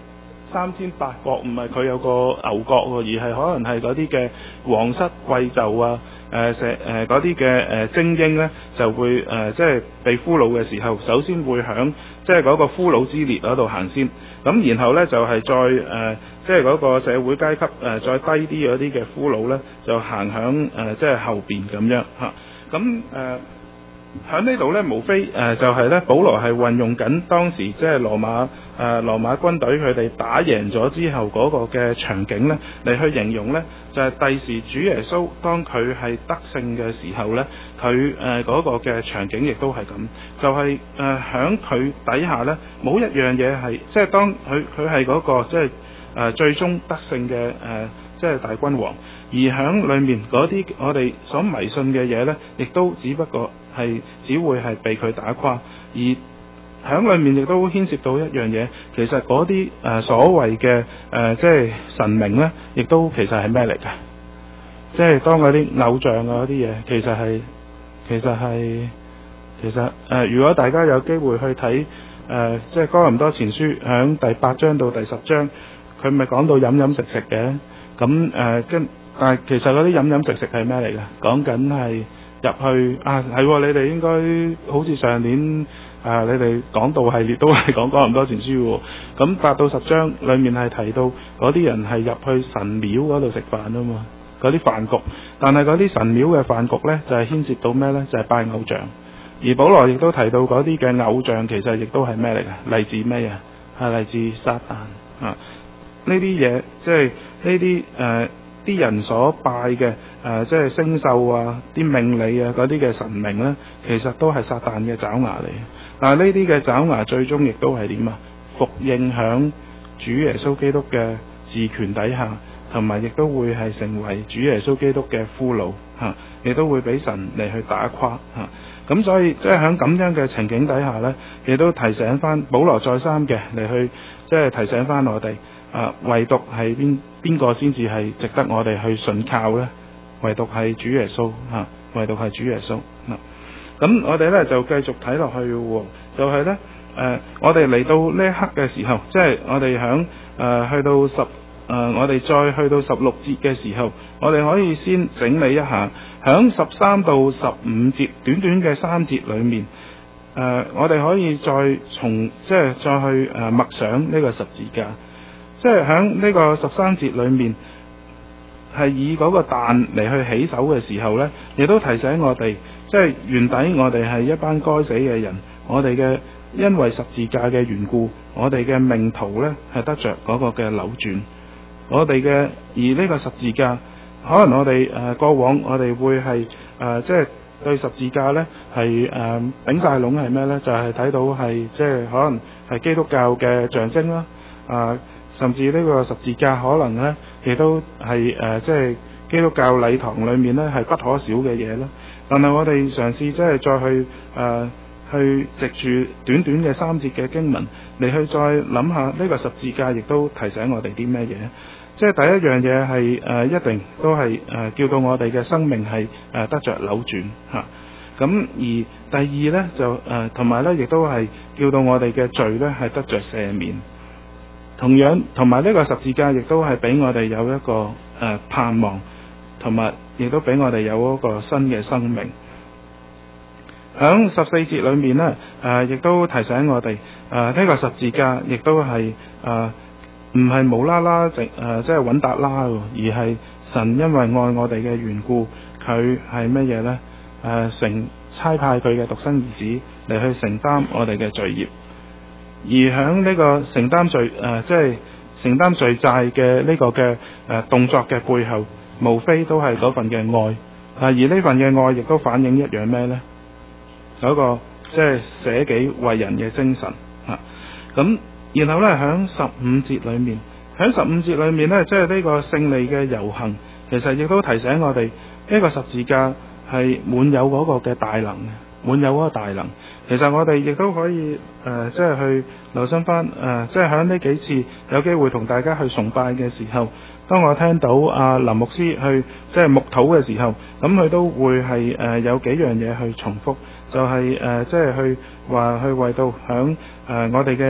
三千八國，唔係佢有個牛角喎，而係可能係嗰啲嘅皇室貴胄啊，誒石誒嗰啲嘅誒精英咧，就會誒、呃、即係被俘虜嘅時候，首先會響即係嗰個俘虜之列嗰度行先，咁然後咧就係、是、再誒、呃、即係嗰個社會階級誒、呃、再低啲嗰啲嘅俘虜咧，就行響誒即係後邊咁樣嚇，咁誒。呃喺呢度咧，無非誒、呃、就係、是、咧，保羅係運用緊當時即係羅馬誒、呃、羅馬軍隊佢哋打贏咗之後嗰個嘅場景咧，嚟去形容咧，就係第時主耶穌當佢係得勝嘅時候咧，佢誒嗰個嘅場景亦都係咁，就係誒響佢底下咧，冇一樣嘢係即係當佢佢係嗰個即係誒、呃、最終得勝嘅誒。呃即係大君王，而響裏面嗰啲我哋所迷信嘅嘢呢，亦都只不過係只會係被佢打垮，而響裏面亦都牽涉到一樣嘢，其實嗰啲誒所謂嘅誒、呃、即係神明呢，亦都其實係咩嚟㗎？即係當嗰啲偶像啊嗰啲嘢，其實係其實係其實誒、呃，如果大家有機會去睇誒、呃，即係哥林多前書響第八章到第十章，佢咪講到飲飲食食嘅。咁誒跟，但係其實嗰啲飲飲食食係咩嚟㗎？講緊係入去啊，係喎，你哋應該好似上年啊，你哋講道系列都係講哥林多前書喎。咁八到十章裡面係提到嗰啲人係入去神廟嗰度食飯啊嘛，嗰啲飯局。但係嗰啲神廟嘅飯局呢，就係、是、牽涉到咩呢？就係、是、拜偶像。而保羅亦都提到嗰啲嘅偶像其實亦都係咩嚟㗎？嚟自咩啊？係嚟自撒旦啊！呢啲嘢即係呢啲誒啲人所拜嘅誒、呃，即係星宿啊、啲命理啊嗰啲嘅神明咧，其實都係撒旦嘅爪牙嚟。但係呢啲嘅爪牙最終亦都係點啊？服應響主耶穌基督嘅治權底下，同埋亦都會係成為主耶穌基督嘅俘虜嚇，亦、啊、都會俾神嚟去打垮嚇。咁、啊、所以即係喺咁樣嘅情景底下呢，亦都提醒翻保羅再三嘅嚟去，即係提醒翻我哋。啊，唯獨係邊邊個先至係值得我哋去信靠呢？唯獨係主耶穌嚇、啊，唯獨係主耶穌嗱。咁、啊、我哋咧就繼續睇落去喎，就係咧誒，我哋嚟到呢一刻嘅時候，即係我哋響誒去到十誒、呃，我哋再去到十六節嘅時候，我哋可以先整理一下，響十三到十五節短短嘅三節裡面，誒、呃，我哋可以再從即係再去誒默想呢個十字架。即係喺呢個十三節裏面，係以嗰個蛋嚟去起手嘅時候呢，亦都提醒我哋，即係原底我哋係一班該死嘅人，我哋嘅因為十字架嘅緣故，我哋嘅命途呢係得着嗰個嘅扭轉。我哋嘅而呢個十字架，可能我哋誒、呃、過往我哋會係誒、呃、即係對十字架呢係誒頂晒籠係咩呢？就係、是、睇到係即係可能係基督教嘅象徵啦，啊、呃。甚至呢個十字架可能呢，亦都係誒、呃，即係基督教禮堂裏面呢係不可少嘅嘢啦。但係我哋嘗試即係再去誒、呃，去藉住短短嘅三節嘅經文嚟去再諗下呢個十字架，亦都提醒我哋啲咩嘢？即係第一樣嘢係誒，一定都係誒、呃，叫到我哋嘅生命係誒、呃、得着扭轉嚇。咁、啊、而第二呢，就誒，同埋呢亦都係叫到我哋嘅罪呢係得着赦免。同樣，同埋呢個十字架亦都係俾我哋有一個誒、呃、盼望，同埋亦都俾我哋有一個新嘅生命。響十四節裏面呢，誒、呃、亦都提醒我哋，誒、呃、呢、這個十字架亦都係誒唔係無啦啦直誒即係穩達啦，而係神因為愛我哋嘅緣故，佢係乜嘢呢？誒、呃、成差派佢嘅獨生兒子嚟去承擔我哋嘅罪孽。而喺呢個承擔罪誒、呃，即係承擔罪債嘅呢個嘅誒、呃、動作嘅背後，無非都係嗰份嘅愛。啊，而呢份嘅愛亦都反映一樣咩呢？嗰、那個即係捨己為人嘅精神啊。咁然後呢，喺十五節裏面，喺十五節裏面呢，即係呢個勝利嘅遊行，其實亦都提醒我哋呢、這個十字架係滿有嗰個嘅大能嘅。滿有嗰個大能，其實我哋亦都可以誒、呃，即係去留心翻誒、呃，即係喺呢幾次有機會同大家去崇拜嘅時候，當我聽到阿、啊、林牧師去即係牧禱嘅時候，咁佢都會係誒、呃、有幾樣嘢去重複，就係、是、誒、呃、即係去話去為到響誒、呃、我哋嘅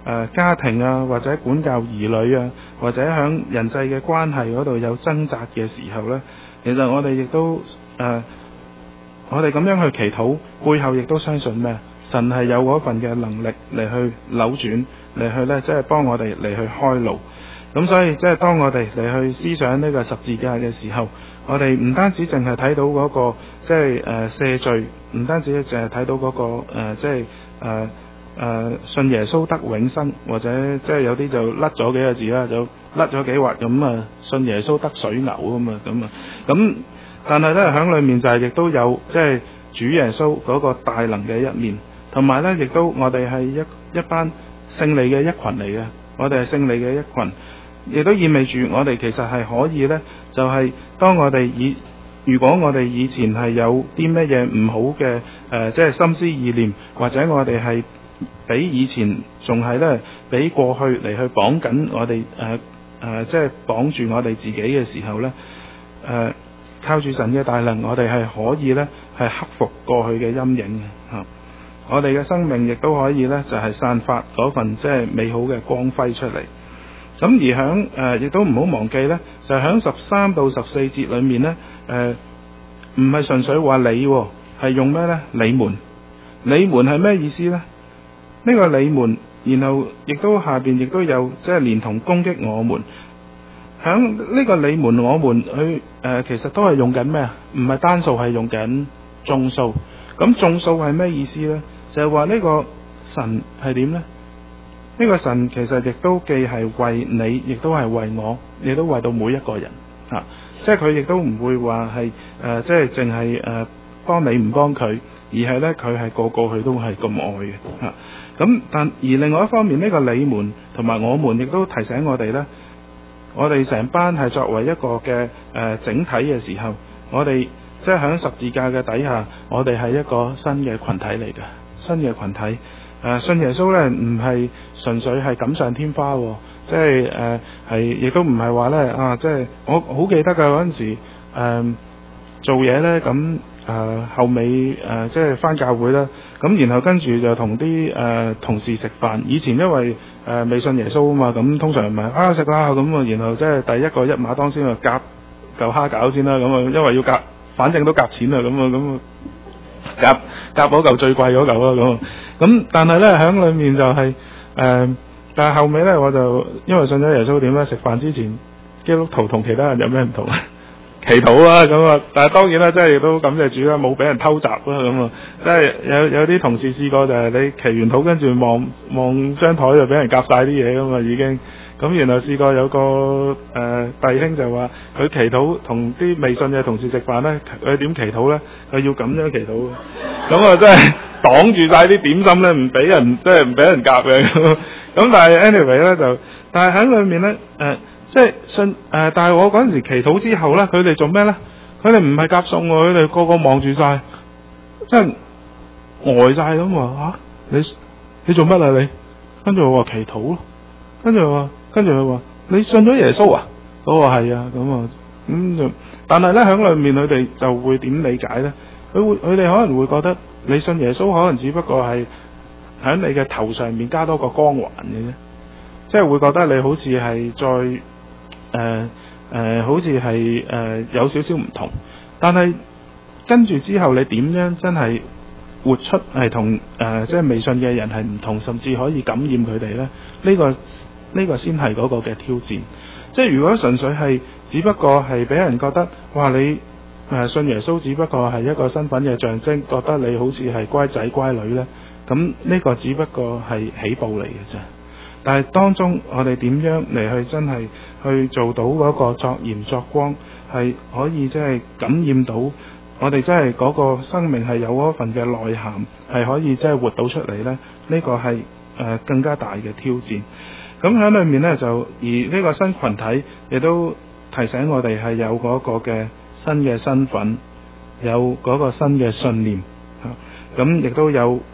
誒家庭啊，或者管教兒女啊，或者響人際嘅關係嗰度有掙扎嘅時候呢，其實我哋亦都誒、呃，我哋咁樣去祈禱，背後亦都相信咩？神係有嗰份嘅能力嚟去扭轉，嚟去呢，即係幫我哋嚟去開路。咁所以即係當我哋嚟去思想呢個十字架嘅時候，我哋唔單止淨係睇到嗰個即係誒赦罪，唔單止淨係睇到嗰個誒即係誒誒信耶穌得永生，或者即係有啲就甩咗幾個字啦，就甩咗幾畫咁啊，信耶穌得水牛啊嘛咁啊，咁但係咧響裏面就係亦都有即係主耶穌嗰個大能嘅一面，同埋咧亦都我哋係一一班勝利嘅一群嚟嘅，我哋係勝利嘅一群。亦都意味住我哋其實係可以呢，就係、是、當我哋以如果我哋以前係有啲咩嘢唔好嘅誒、呃，即係心思意念，或者我哋係比以前仲係呢，比過去嚟去綁緊我哋誒誒，即係綁住我哋自己嘅時候呢，誒、呃、靠住神嘅大能，我哋係可以呢，係克服過去嘅陰影嘅嚇、啊。我哋嘅生命亦都可以呢，就係、是、散發嗰份即係美好嘅光輝出嚟。咁而響誒亦都唔好忘記呢，就響十三到十四節裏面呢，誒唔係純粹話你、哦，係用咩呢？你們，你們係咩意思呢？呢、這個你們，然後亦都下邊亦都有即係連同攻擊我們。響呢個你們我們去誒、呃，其實都係用緊咩啊？唔係單數，係用緊眾數。咁眾數係咩意思呢？就係話呢個神係點呢？呢個神其實亦都既係為你，亦都係為我，亦都為到每一個人嚇、啊，即係佢亦都唔會話係誒，即係淨係誒幫你唔幫佢，而係呢，佢係個個佢都係咁愛嘅嚇。咁、啊、但而另外一方面，呢、這個你們同埋我們亦都提醒我哋呢，我哋成班係作為一個嘅誒、呃、整體嘅時候，我哋即係喺十字架嘅底下，我哋係一個新嘅群體嚟嘅，新嘅群體。誒、呃、信耶穌咧，唔係純粹係錦上添花、哦，即係誒係，亦都唔係話咧啊！即係我好記得㗎嗰陣時，誒做嘢咧，咁誒、呃、後尾誒、呃、即係返教會啦，咁然後跟住就同啲誒同事食飯。以前因為誒、呃、未信耶穌啊嘛，咁通常咪啊食啦咁啊，然後即係第一個一馬當先啊夾嚿蝦餃先啦，咁啊因為要夾，反正都夾錢啊，咁啊咁啊。夾夾嗰嚿最貴嗰嚿啦咁，咁但係咧喺裏面就係、是、誒、呃，但係後尾咧我就因為信咗耶穌點咧，食飯之前基督徒同其他人有咩唔同？祈禱啦咁啊，但係當然啦，即係亦都感謝主啦，冇俾人偷襲啦咁啊，即係有有啲同事試過就係你祈完禱跟住望望張台就俾人夾晒啲嘢噶嘛已經。咁然後試過有個誒、呃、弟兄就話佢祈禱同啲未信嘅同事食飯咧，佢點祈禱咧？佢要咁樣祈禱，咁啊真係擋住晒啲點心咧，唔俾人即係唔俾人夾嘅。咁但係 anyway 咧就，但係喺裏面咧誒、呃，即係信誒、呃，但係我嗰陣時祈禱之後咧，佢哋做咩咧？佢哋唔係夾餸喎，佢哋個個望住晒，即係呆晒咁話嚇你你做乜啊你？跟住我話祈禱咯，跟住我話。跟住佢話：你信咗耶穌啊？我話係啊，咁啊，咁就，但係咧喺裏面佢哋就會點理解咧？佢會佢哋可能會覺得你信耶穌可能只不過係喺你嘅頭上面加多個光環嘅啫，即係會覺得你好似係再誒誒、呃呃，好似係誒有少少唔同。但係跟住之後你點樣真係活出係同誒即係未信嘅人係唔同，甚至可以感染佢哋咧？呢、呢個呢個先係嗰個嘅挑戰，即係如果純粹係只不過係俾人覺得，哇你誒、呃、信耶穌只不過係一個身份嘅象徵，覺得你好似係乖仔乖女呢，咁呢個只不過係起步嚟嘅啫。但係當中我哋點樣嚟去真係去做到嗰個作鹽作光，係可以即係感染到我哋真係嗰個生命係有嗰份嘅內涵，係可以即係活到出嚟呢。呢、呢個係誒、呃、更加大嘅挑戰。咁喺裏面呢，就而呢個新群體亦都提醒我哋係有嗰個嘅新嘅身份，有嗰個新嘅信念嚇，咁、啊、亦都有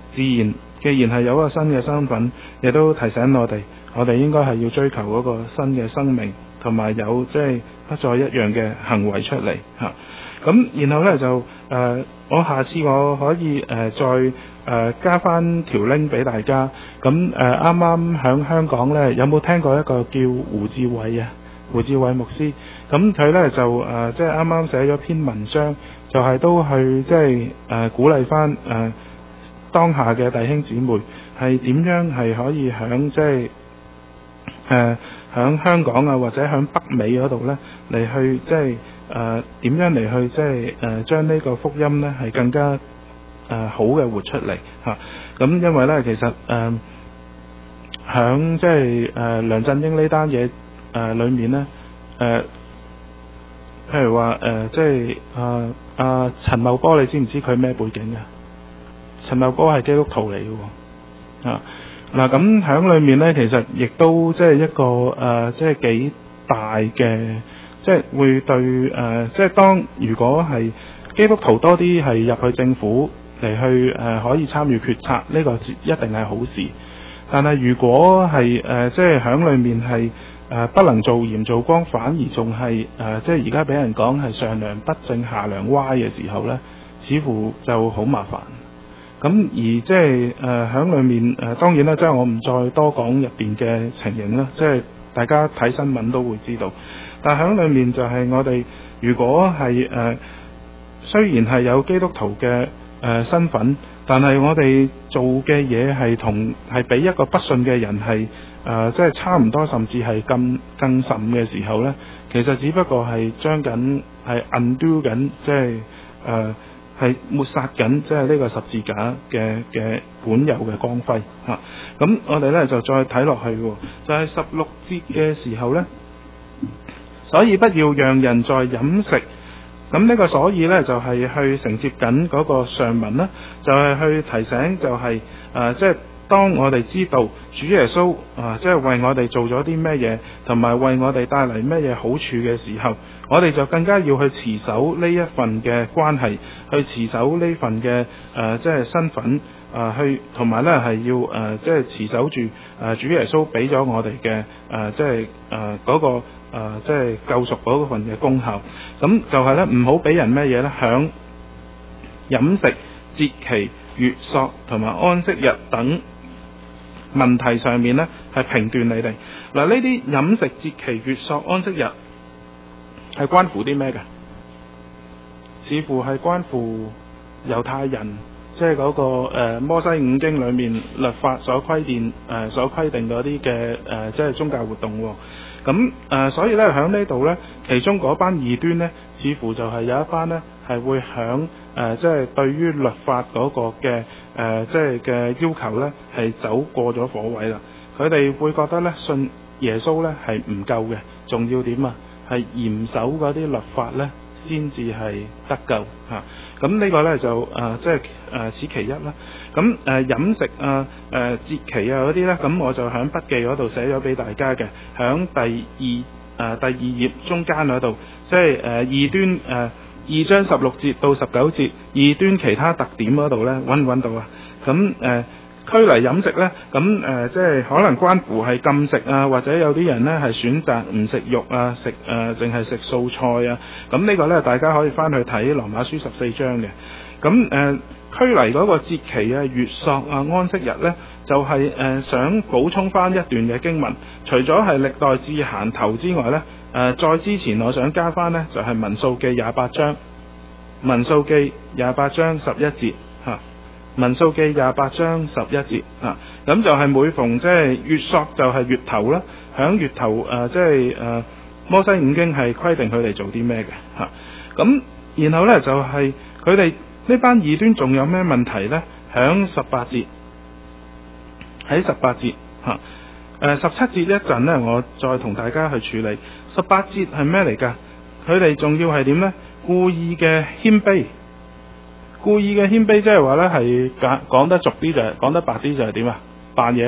自然既然係有一個新嘅身份，亦都提醒我哋，我哋應該係要追求嗰個新嘅生命，同埋有即係不再一樣嘅行為出嚟嚇。咁、啊、然後呢，就誒、呃，我下次我可以誒、呃、再誒、呃、加翻條 link 俾大家。咁誒啱啱喺香港呢，有冇聽過一個叫胡志偉啊？胡志偉牧師，咁佢呢就誒、呃、即係啱啱寫咗篇文章，就係、是、都去即係誒、呃、鼓勵翻誒、呃、當下嘅弟兄姊妹係點樣係可以響即係誒響香港啊或者響北美嗰度呢嚟去即係誒點樣嚟去即係誒將呢個福音呢係更加誒、呃、好嘅活出嚟嚇。咁、啊、因為呢，其實誒響即係誒梁振英呢單嘢誒裏面呢，誒、呃、譬如話誒、呃、即係啊啊陳茂波，你知唔知佢咩背景啊？陳茂波係基督徒嚟嘅喎啊。嗱咁喺裏面呢，其實亦都即係一個誒、呃，即係幾大嘅，即係會對誒、呃，即係當如果係基督徒多啲係入去政府嚟去誒、呃，可以參與決策，呢、這個一定係好事。但係如果係誒、呃，即係喺裏面係誒、呃、不能做鹽做光，反而仲係誒，即係而家俾人講係上梁不正下梁歪嘅時候呢，似乎就好麻煩。咁而即係誒喺裏面誒、呃、當然啦，即係我唔再多講入邊嘅情形啦，即係大家睇新聞都會知道。但係喺裏面就係我哋如果係誒、呃、雖然係有基督徒嘅誒、呃、身份，但係我哋做嘅嘢係同係比一個不信嘅人係誒、呃、即係差唔多，甚至係更更甚嘅時候咧，其實只不過係將緊係 undo 緊，即係誒。呃係抹殺緊，即係呢個十字架嘅嘅本有嘅光輝嚇。咁、啊、我哋咧就再睇落去喎，就係十六節嘅時候呢，所以不要讓人在飲食。咁呢個所以呢，就係、是、去承接緊嗰個上文啦，就係、是、去提醒就係、是、誒、呃、即係。當我哋知道主耶穌啊，即係為我哋做咗啲咩嘢，同埋為我哋帶嚟咩嘢好處嘅時候，我哋就更加要去持守呢一份嘅關係，去持守呢份嘅誒、呃，即係身份啊、呃，去同埋咧係要誒、呃，即係持守住誒、呃、主耶穌俾咗我哋嘅誒，即係誒嗰個誒、呃，即係救贖嗰份嘅功效。咁就係咧，唔好俾人咩嘢咧，響飲食、節期、月朔同埋安息日等問題上面呢係評斷你哋。嗱，呢啲飲食、節期、月朔、安息日係關乎啲咩嘅？似乎係關乎猶太人，即係嗰個誒、呃、摩西五經裏面律法所規定誒、呃、所規定嗰啲嘅誒即係宗教活動、哦。咁誒、呃，所以咧喺呢度咧，其中嗰班異端咧，似乎就係有一班咧係會響。誒、呃，即係對於律法嗰個嘅誒、呃，即係嘅要求呢，係走過咗火位啦。佢哋會覺得呢，信耶穌呢係唔夠嘅，仲要點啊？係嚴守嗰啲律法呢，先至係得救嚇。咁、啊、呢個呢，就誒、呃，即係誒、呃、此其一啦。咁誒、呃、飲食啊、誒、呃、節期啊嗰啲呢，咁我就喺筆記嗰度寫咗俾大家嘅，喺第二誒、呃、第二頁中間嗰度，即係誒異端誒。呃二章十六節到十九節，異端其他特點嗰度呢，揾唔揾到啊？咁誒、呃，拘泥飲食呢，咁誒、呃，即係可能關乎係禁食啊，或者有啲人呢係選擇唔食肉啊，食誒淨係食素菜啊。咁呢個呢，大家可以翻去睇羅馬書十四章嘅。咁誒，拘泥嗰個節期啊、月朔啊、安息日呢，就係、是、誒、呃、想補充翻一段嘅經文，除咗係歷代志閒頭之外呢。誒、呃，再之前我想加翻呢，就係、是、民數記廿八章，民數記廿八章十一節嚇，民數記廿八章十一節啊，咁就係每逢即係月朔就係月頭啦，響月頭誒、呃、即係誒、呃、摩西五經係規定佢哋做啲咩嘅嚇，咁、啊、然後呢，就係佢哋呢班異端仲有咩問題呢？響十八節，喺十八節嚇。啊誒十七節一陣呢，我再同大家去處理。十八節係咩嚟㗎？佢哋仲要係點呢？故意嘅謙卑，故意嘅謙卑，即係話呢係講講得俗啲就係、是、講得白啲就係點啊？扮嘢咯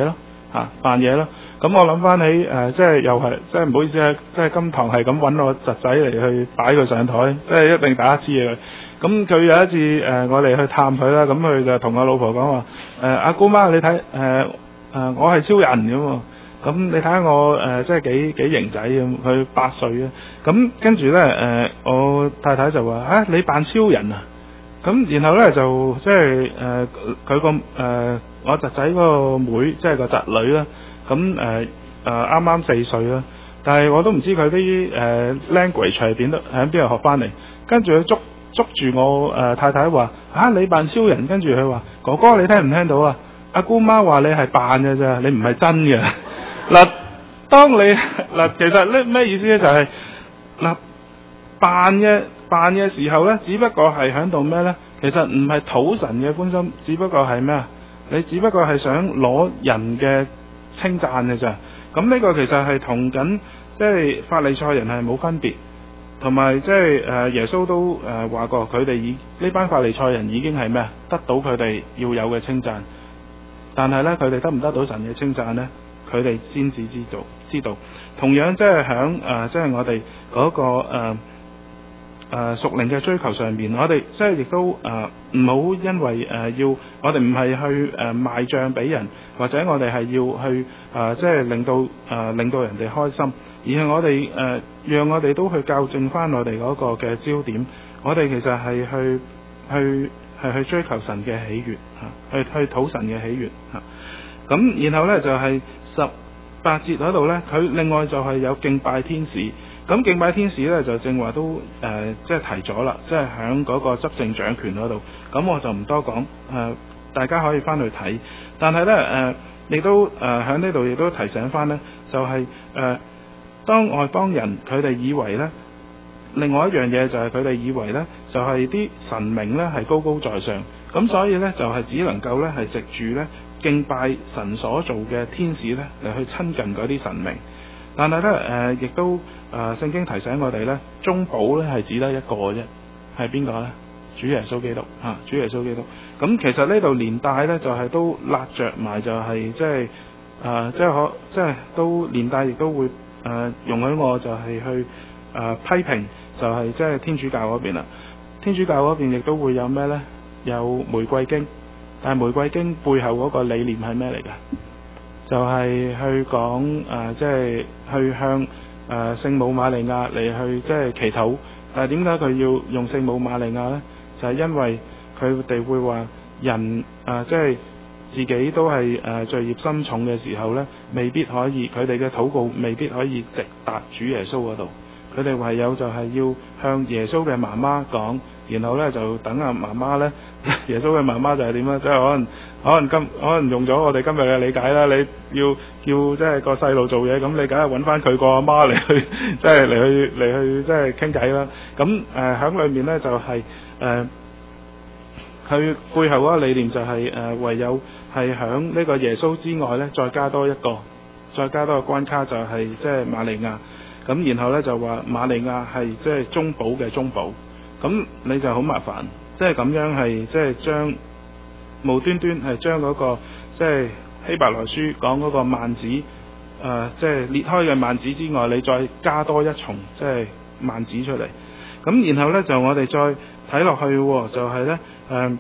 嚇扮嘢咯。咁我諗翻起誒、呃，即係又係即係唔好意思啊，即係今堂係咁揾我侄仔嚟去擺佢上台，即係一定打一次嘅佢。咁佢有一次誒、呃，我哋去探佢啦，咁佢就同我老婆講話誒，阿姑媽你睇誒誒，我係超人咁喎。咁你睇下我誒、呃，即係幾幾型仔咁，佢八歲啊。咁跟住咧誒，我太太就話啊，你扮超人啊！咁然後咧就即係誒佢個誒我侄仔嗰個妹，即係個侄女啦。咁誒誒啱啱四歲啦，但係我都唔知佢啲誒 language 係點得喺邊度學翻嚟。跟住佢捉捉住我誒、呃、太太話啊，你扮超人。跟住佢話哥哥你聽唔聽到啊？阿姑媽話你係扮嘅啫，你唔係真嘅。嗱，當你嗱其實呢咩意思咧？就係嗱扮嘅。扮嘅時候呢，只不過係喺度咩呢？其實唔係討神嘅歡心，只不過係咩啊？你只不過係想攞人嘅稱讚嘅咋。咁呢個其實係同緊即係法利賽人係冇分別，同埋即係誒耶穌都誒話過，佢哋已呢班法利賽人已經係咩啊？得到佢哋要有嘅稱讚，但係呢，佢哋得唔得到神嘅稱讚呢？佢哋先至知道知道。同樣即係響誒即係我哋嗰個誒。呃誒屬靈嘅追求上面，我哋即係亦都誒唔好因為誒、呃、要我哋唔係去誒、呃、賣帳俾人，或者我哋係要去誒、呃、即係令到誒、呃、令到人哋開心，而係我哋誒、呃、讓我哋都去校正翻我哋嗰個嘅焦點。我哋其實係去去係去追求神嘅喜悅嚇，去去討神嘅喜悅嚇。咁、啊、然後咧就係、是、十八節嗰度咧，佢另外就係有敬拜天使。咁敬拜天使咧就正話都誒、呃、即係提咗啦，即係喺嗰個執政掌權嗰度。咁我就唔多講，誒、呃、大家可以翻去睇。但係咧誒，亦都誒喺呢度亦都提醒翻咧，就係、是、誒、呃、當外邦人佢哋以為咧，另外一樣嘢就係佢哋以為咧，就係、是、啲神明咧係高高在上，咁所以咧就係、是、只能夠咧係藉住咧敬拜神所做嘅天使咧嚟去親近嗰啲神明。但係咧誒亦都。誒、呃、聖經提醒我哋咧，中保咧係只得一個啫，係邊個咧？主耶穌基督嚇、啊，主耶穌基督。咁其實呢度連帶咧就係、是、都揦着埋就係即係誒即係可即係都連帶亦都會誒、呃、容許我就係去誒、呃、批評就係即係天主教嗰邊啦。天主教嗰邊亦都會有咩咧？有玫瑰經，但係玫瑰經背後嗰個理念係咩嚟㗎？就係、是、去講誒即係去向。誒、呃、聖母瑪利亞嚟去即係祈禱，但係點解佢要用聖母瑪利亞呢？就係、是、因為佢哋會話人誒、呃、即係自己都係誒罪孽深重嘅時候呢，未必可以佢哋嘅禱告未必可以直達主耶穌嗰度，佢哋唯有就係要向耶穌嘅媽媽講，然後呢就等阿媽媽呢，耶穌嘅媽媽就係點咧？即係可能可能今可能用咗我哋今日嘅理解啦，你要叫即係個細路做嘢，咁你梗係揾翻佢個阿媽嚟去，即係嚟去嚟去即係傾偈啦。咁誒喺裏面呢，就係誒佢背後嗰個理念就係、是、誒、呃、唯有係喺呢個耶穌之外呢，再加多一個，再加多個關卡就係、是、即係瑪利亞。咁然後呢，就話瑪利亞係即係中保嘅中保。咁你就好麻煩，即係咁樣係即係將無端端係將嗰個即係希伯來書講嗰個幔子誒、呃，即係裂開嘅幔子之外，你再加多一重即係幔子出嚟。咁然後呢，就我哋再睇落去，就係呢，誒，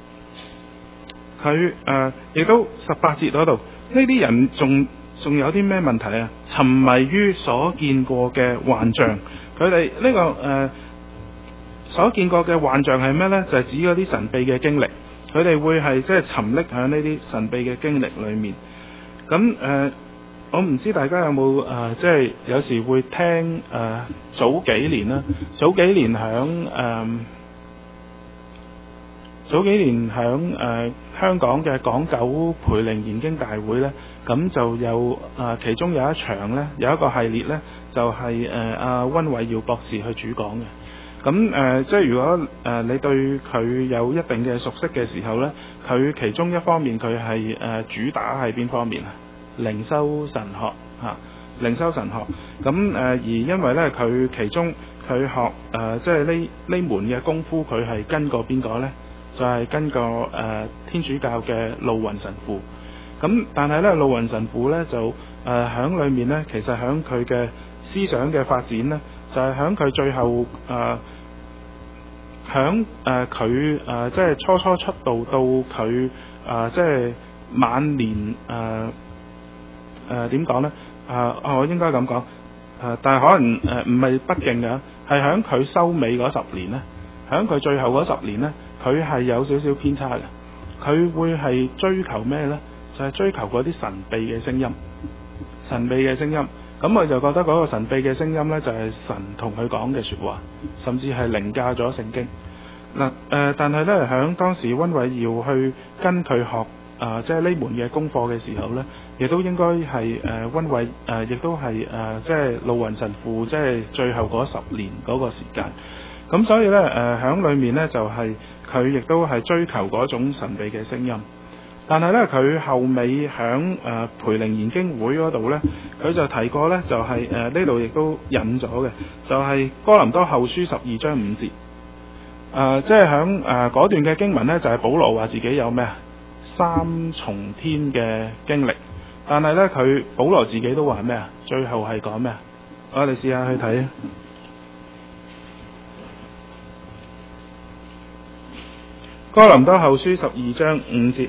佢誒亦都十八節嗰度，呢啲人仲仲有啲咩問題啊？沉迷於所見過嘅幻象，佢哋呢個誒。呃所見過嘅幻象係咩呢？就係、是、指嗰啲神秘嘅經歷，佢哋會係即係沉溺喺呢啲神秘嘅經歷裏面。咁誒、呃，我唔知大家有冇誒、呃，即係有時會聽誒、呃、早幾年啦，早幾年響誒、呃、早幾年響誒、呃、香港嘅港九培靈研經大會呢，咁就有誒、呃、其中有一場呢，有一個系列呢，就係誒阿溫偉耀博士去主講嘅。咁誒、呃，即係如果誒、呃、你對佢有一定嘅熟悉嘅時候呢，佢其中一方面佢係誒主打係邊方面啊？靈修神學嚇，靈修神學。咁誒、呃、而因為呢，佢其中佢學誒、呃、即係呢呢門嘅功夫，佢係跟過邊個呢？就係、是、跟過誒、呃、天主教嘅路雲神父。 咁但係咧，露雲神父咧就誒喺裏面咧，其實喺佢嘅思想嘅發展咧，就係喺佢最後誒喺誒佢誒即係初初出道到佢誒即係晚年誒誒點講咧？誒我應該咁講誒，但係可能誒唔係不敬嘅，係喺佢收尾嗰十年咧，喺佢最後嗰十年咧，佢係有少少偏差嘅。佢會係追求咩呢？就係、是、追求嗰啲神秘嘅聲音，神秘嘅聲音。咁我就覺得嗰個神秘嘅聲音呢，就係、是、神同佢講嘅說話，甚至係凌駕咗聖經。嗱誒、呃，但係呢，喺當時溫偉耀去跟佢學啊，即係呢門嘅功課嘅時候呢，亦都應該係誒溫偉誒，亦、呃、都係誒即係露雲神父即係最後嗰十年嗰個時間。咁所以咧，誒、呃、喺裏面咧就係佢亦都係追求嗰種神秘嘅聲音，但係咧佢後尾喺誒培靈研經會嗰度咧，佢就提過咧，就係誒呢度亦都引咗嘅，就係、是、哥林多後書十二章五節，誒、呃、即係喺誒嗰段嘅經文咧，就係、是、保羅話自己有咩啊三重天嘅經歷，但係咧佢保羅自己都話咩啊？最後係講咩啊？我哋試下去睇啊！哥林多後書十二章五節，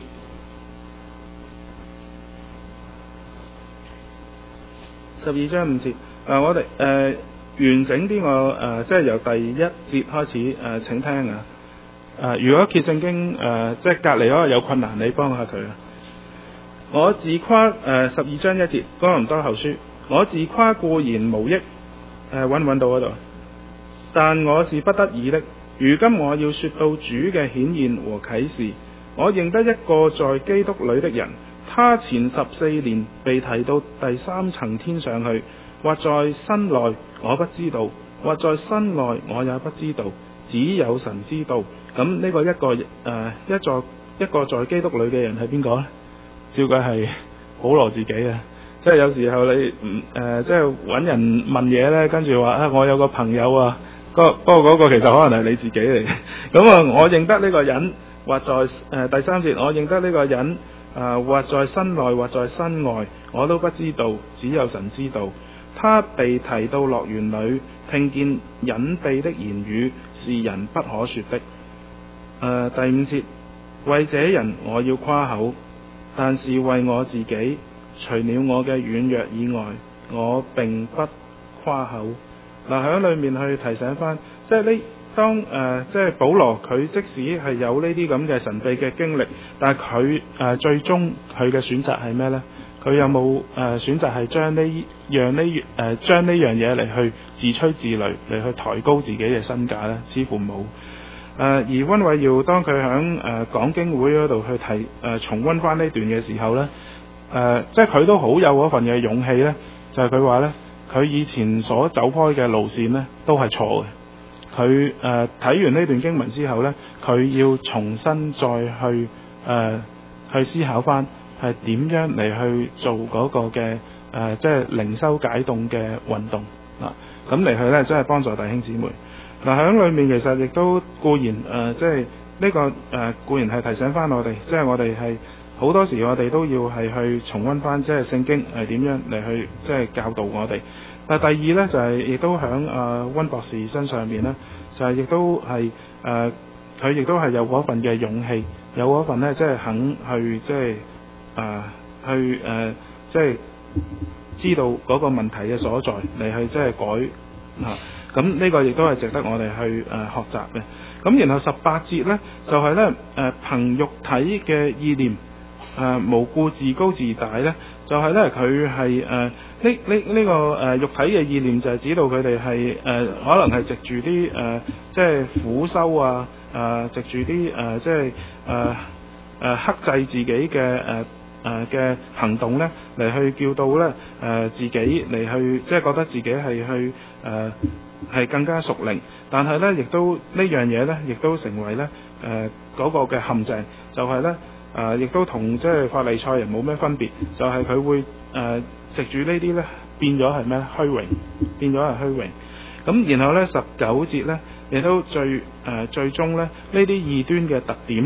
十二章五節。誒、呃，我哋誒、呃、完整啲，我誒即係由第一節開始誒、呃，請聽啊。誒、呃，如果揭聖經誒、呃，即係隔離嗰個有困難，你幫下佢啊。我自誇誒十二章一節，哥林多後書，我自誇固然無益。誒、呃，揾唔揾到嗰度？但我是不得已的。如今我要說到主嘅顯現和啟示，我認得一個在基督裏的人，他前十四年被提到第三層天上去，或在身內我不知道，或在身外我也不知道，只有神知道。咁呢個一個誒、呃、一座一個在基督裏嘅人係邊個呢？照計係保羅自己啊！即係有時候你唔誒即係揾人問嘢呢，跟住話啊我有個朋友啊。不過嗰個其實可能係你自己嚟嘅。咁啊，我認得呢個人，或在誒、呃、第三節，我認得呢個人，啊、呃、或在身內或在身外，我都不知道，只有神知道。他被提到樂園裏，聽見隱秘的言語，是人不可說的。誒、呃、第五節，為這人我要誇口，但是為我自己，除了我嘅軟弱以外，我並不誇口。嗱，喺裏面去提醒翻，即係呢當誒、呃，即係保羅佢即使係有呢啲咁嘅神秘嘅經歷，但係佢誒最終佢嘅選擇係咩呢？佢有冇誒、呃、選擇係將呢樣呢誒將呢樣嘢嚟去自吹自擂嚟去抬高自己嘅身價呢？似乎冇。誒、呃、而溫偉耀當佢喺誒講經會嗰度去提誒、呃、重溫翻呢段嘅時候呢，誒、呃、即係佢都好有嗰份嘅勇氣呢，就係佢話呢。佢以前所走開嘅路線呢，都係錯嘅。佢誒睇完呢段經文之後呢，佢要重新再去誒、呃、去思考翻係點樣嚟去做嗰個嘅誒、呃、即係靈修解凍嘅運動啊。咁嚟去呢，真係幫助弟兄姊妹。嗱、呃、喺裏面其實亦都固然誒、呃、即係呢、這個誒、呃、固然係提醒翻我哋，即係我哋係。好多時我哋都要係去重溫翻，即係聖經係點樣嚟去即係教導我哋。但第二呢，就係、是、亦都喺啊溫博士身上面呢，就係、是、亦都係誒佢亦都係有嗰份嘅勇氣，有嗰份呢，即係肯去即係啊去誒、呃、即係知道嗰個問題嘅所在嚟去即係改啊。咁呢個亦都係值得我哋去誒、呃、學習嘅。咁然後十八節呢，就係、是、呢誒憑肉體嘅意念。誒、呃、無故自高自大咧，就係咧佢係誒呢呢呢個誒、呃、肉體嘅意念，就係指到佢哋係誒可能係藉住啲誒即係苦修啊，誒、呃、藉住啲誒即係誒誒克制自己嘅誒誒嘅行動咧，嚟去叫到咧誒、呃、自己嚟去即係覺得自己係去誒係、呃、更加屬靈，但係咧亦都呢樣嘢咧，亦都成為咧誒嗰個嘅陷阱，就係咧。誒，亦、呃、都同即係法利賽人冇咩分別，就係、是、佢會誒、呃、藉住呢啲咧變咗係咩虛榮，變咗係虛榮。咁然後咧十九節咧，亦都最誒、呃、最終咧呢啲異端嘅特點咧，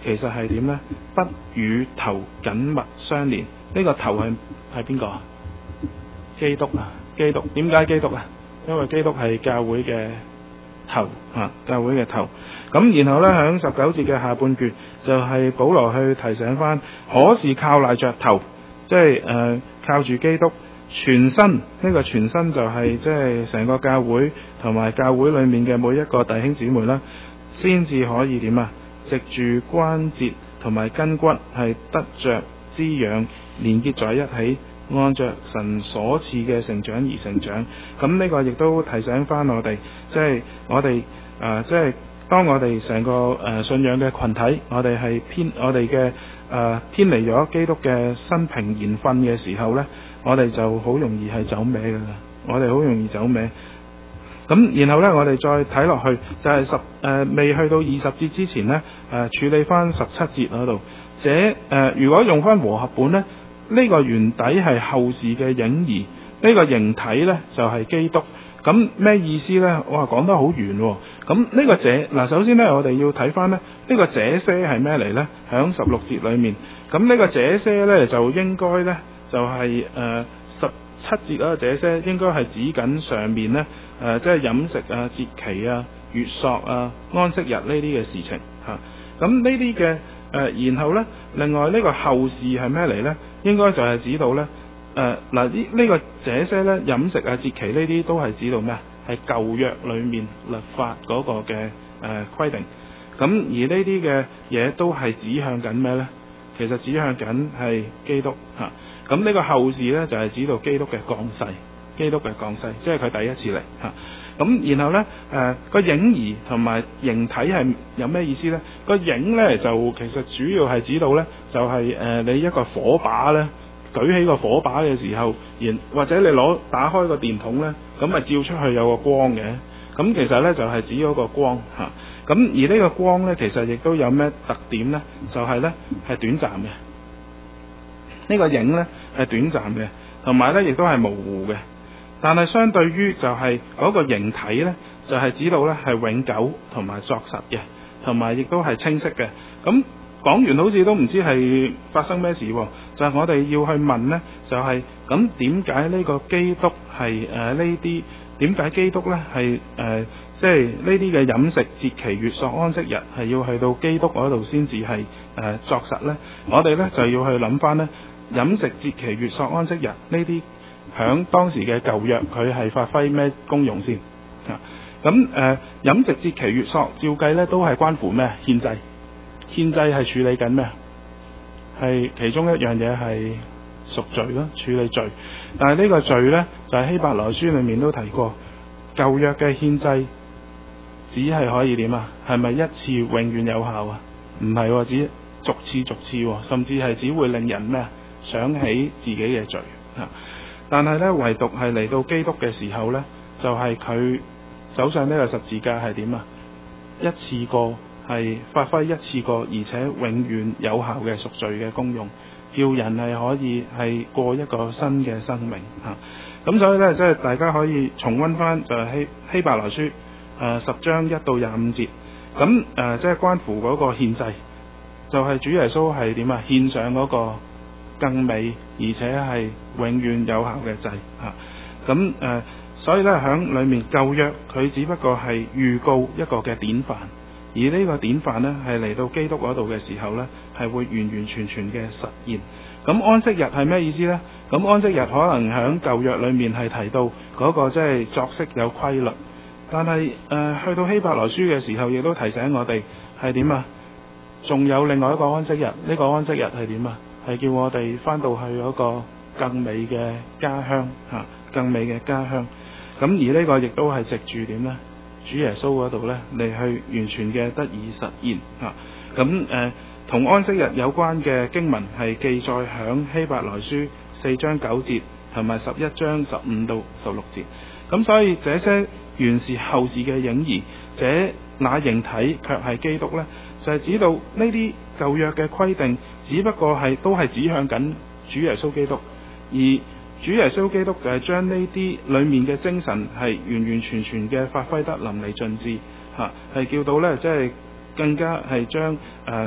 其實係點呢？不與頭緊密相連。呢、這個頭係係邊個？基督啊！基督點解基督啊？因為基督係教會嘅頭啊，教會嘅頭。咁然後呢，喺十九節嘅下半段就係、是、保羅去提醒翻，可是靠賴着頭，即係誒、呃、靠住基督全身。呢、這個全身就係即係成個教會同埋教會裏面嘅每一個弟兄姊妹啦，先至可以點啊？藉住關節同埋筋骨係得着滋養，連結在一起，按着神所賜嘅成長而成長。咁呢個亦都提醒翻我哋，即係我哋誒，即係當我哋成個誒信仰嘅群體，我哋係偏我哋嘅誒偏離咗基督嘅生平言訓嘅時候呢，我哋就好容易係走歪噶啦，我哋好容易走歪。咁然後呢，我哋再睇落去就係、是、十誒、呃、未去到二十節之前呢，誒、呃、處理翻十七節嗰度。這誒、呃、如果用翻和合本呢，呢、這個原底係後事嘅影兒，呢、這個形體呢就係、是、基督。咁咩意思呢？哇，講得好圓喎。咁呢個這嗱，首先呢，我哋要睇翻呢，呢、這個這些係咩嚟呢？響十六節裏面，咁呢個這些呢，就應該呢，就係、是、誒、呃、十七節啊，這些應該係指緊上面呢，誒、呃，即係飲食啊、節期啊、月朔啊、安息日呢啲嘅事情嚇。咁呢啲嘅誒，然後呢，另外呢個後事係咩嚟呢？應該就係指到呢，誒嗱呢呢個這些呢，飲食啊、節期呢啲都係指到咩？係舊約裡面律法嗰個嘅誒、呃、規定。咁而呢啲嘅嘢都係指向緊咩呢？其實指向緊係基督嚇。咁呢個後事呢，就係、是、指到基督嘅降世，基督嘅降世，即係佢第一次嚟嚇。咁然後呢，誒、呃、個影兒同埋形體係有咩意思呢？個影呢，就其實主要係指到呢，就係、是、誒、呃、你一個火把呢，舉起個火把嘅時候，然或者你攞打開個電筒呢，咁啊照出去有個光嘅。咁其實呢，就係、是、指嗰個光嚇。咁而呢個光呢，其實亦都有咩特點呢？就係、是、呢，係短暫嘅。呢個影呢係短暫嘅，同埋呢亦都係模糊嘅。但係相對於就係嗰個形體呢，就係、是、指到呢係永久同埋作實嘅，同埋亦都係清晰嘅。咁講完好似都唔知係發生咩事喎。就係、是、我哋要去問呢，就係咁點解呢個基督係誒呢啲？點解基督呢係誒即係呢啲嘅飲食節期、月朔、安息日係要去到基督嗰度先至係誒作實呢？我哋呢就要去諗翻呢。飲食節期、月朔、安息日呢啲響當時嘅舊約，佢係發揮咩功用先啊？咁誒、呃、飲食節期、月朔照計咧都係關乎咩？獻祭，獻祭係處理緊咩？係其中一樣嘢係贖罪咯，處理罪。但係呢個罪呢，就係、是、希伯來書裏面都提過，舊約嘅獻祭只係可以點啊？係咪一次永遠有效啊？唔係、哦，只逐次逐次、哦，甚至係只會令人咩？想起自己嘅罪啊！但係咧，唯獨係嚟到基督嘅時候咧，就係、是、佢手上呢個十字架係點啊？一次過係發揮一次過，而且永遠有效嘅贖罪嘅功用，叫人係可以係過一個新嘅生命嚇。咁、啊、所以咧，即係大家可以重溫翻就係希希伯來書誒、呃、十章一到廿五節，咁誒、呃、即係關乎嗰個獻祭，就係、是、主耶穌係點啊？獻上嗰、那個更美而且係永遠有效嘅祭嚇，咁、啊、誒、呃，所以咧喺裏面舊約佢只不過係預告一個嘅典範，而呢個典範呢係嚟到基督嗰度嘅時候呢係會完完全全嘅實現。咁安息日係咩意思呢？咁安息日可能喺舊約裏面係提到嗰個即係作息有規律，但係誒、呃、去到希伯來書嘅時候，亦都提醒我哋係點啊？仲有另外一個安息日，呢、這個安息日係點啊？係叫我哋翻到去嗰個更美嘅家鄉嚇，更美嘅家鄉。咁而呢個亦都係藉住點呢？主耶穌嗰度呢，嚟去完全嘅得以實現嚇。咁誒同安息日有關嘅經文係記載響希伯來書四章九節同埋十一章十五到十六節。咁所以這些原是後事嘅影兒，這那形體卻係基督呢，就係、是、指到呢啲舊約嘅規定，只不過係都係指向緊主耶穌基督，而主耶穌基督就係將呢啲裡面嘅精神係完完全全嘅發揮得淋漓盡致嚇，係、啊、叫到呢，即、就、係、是、更加係將誒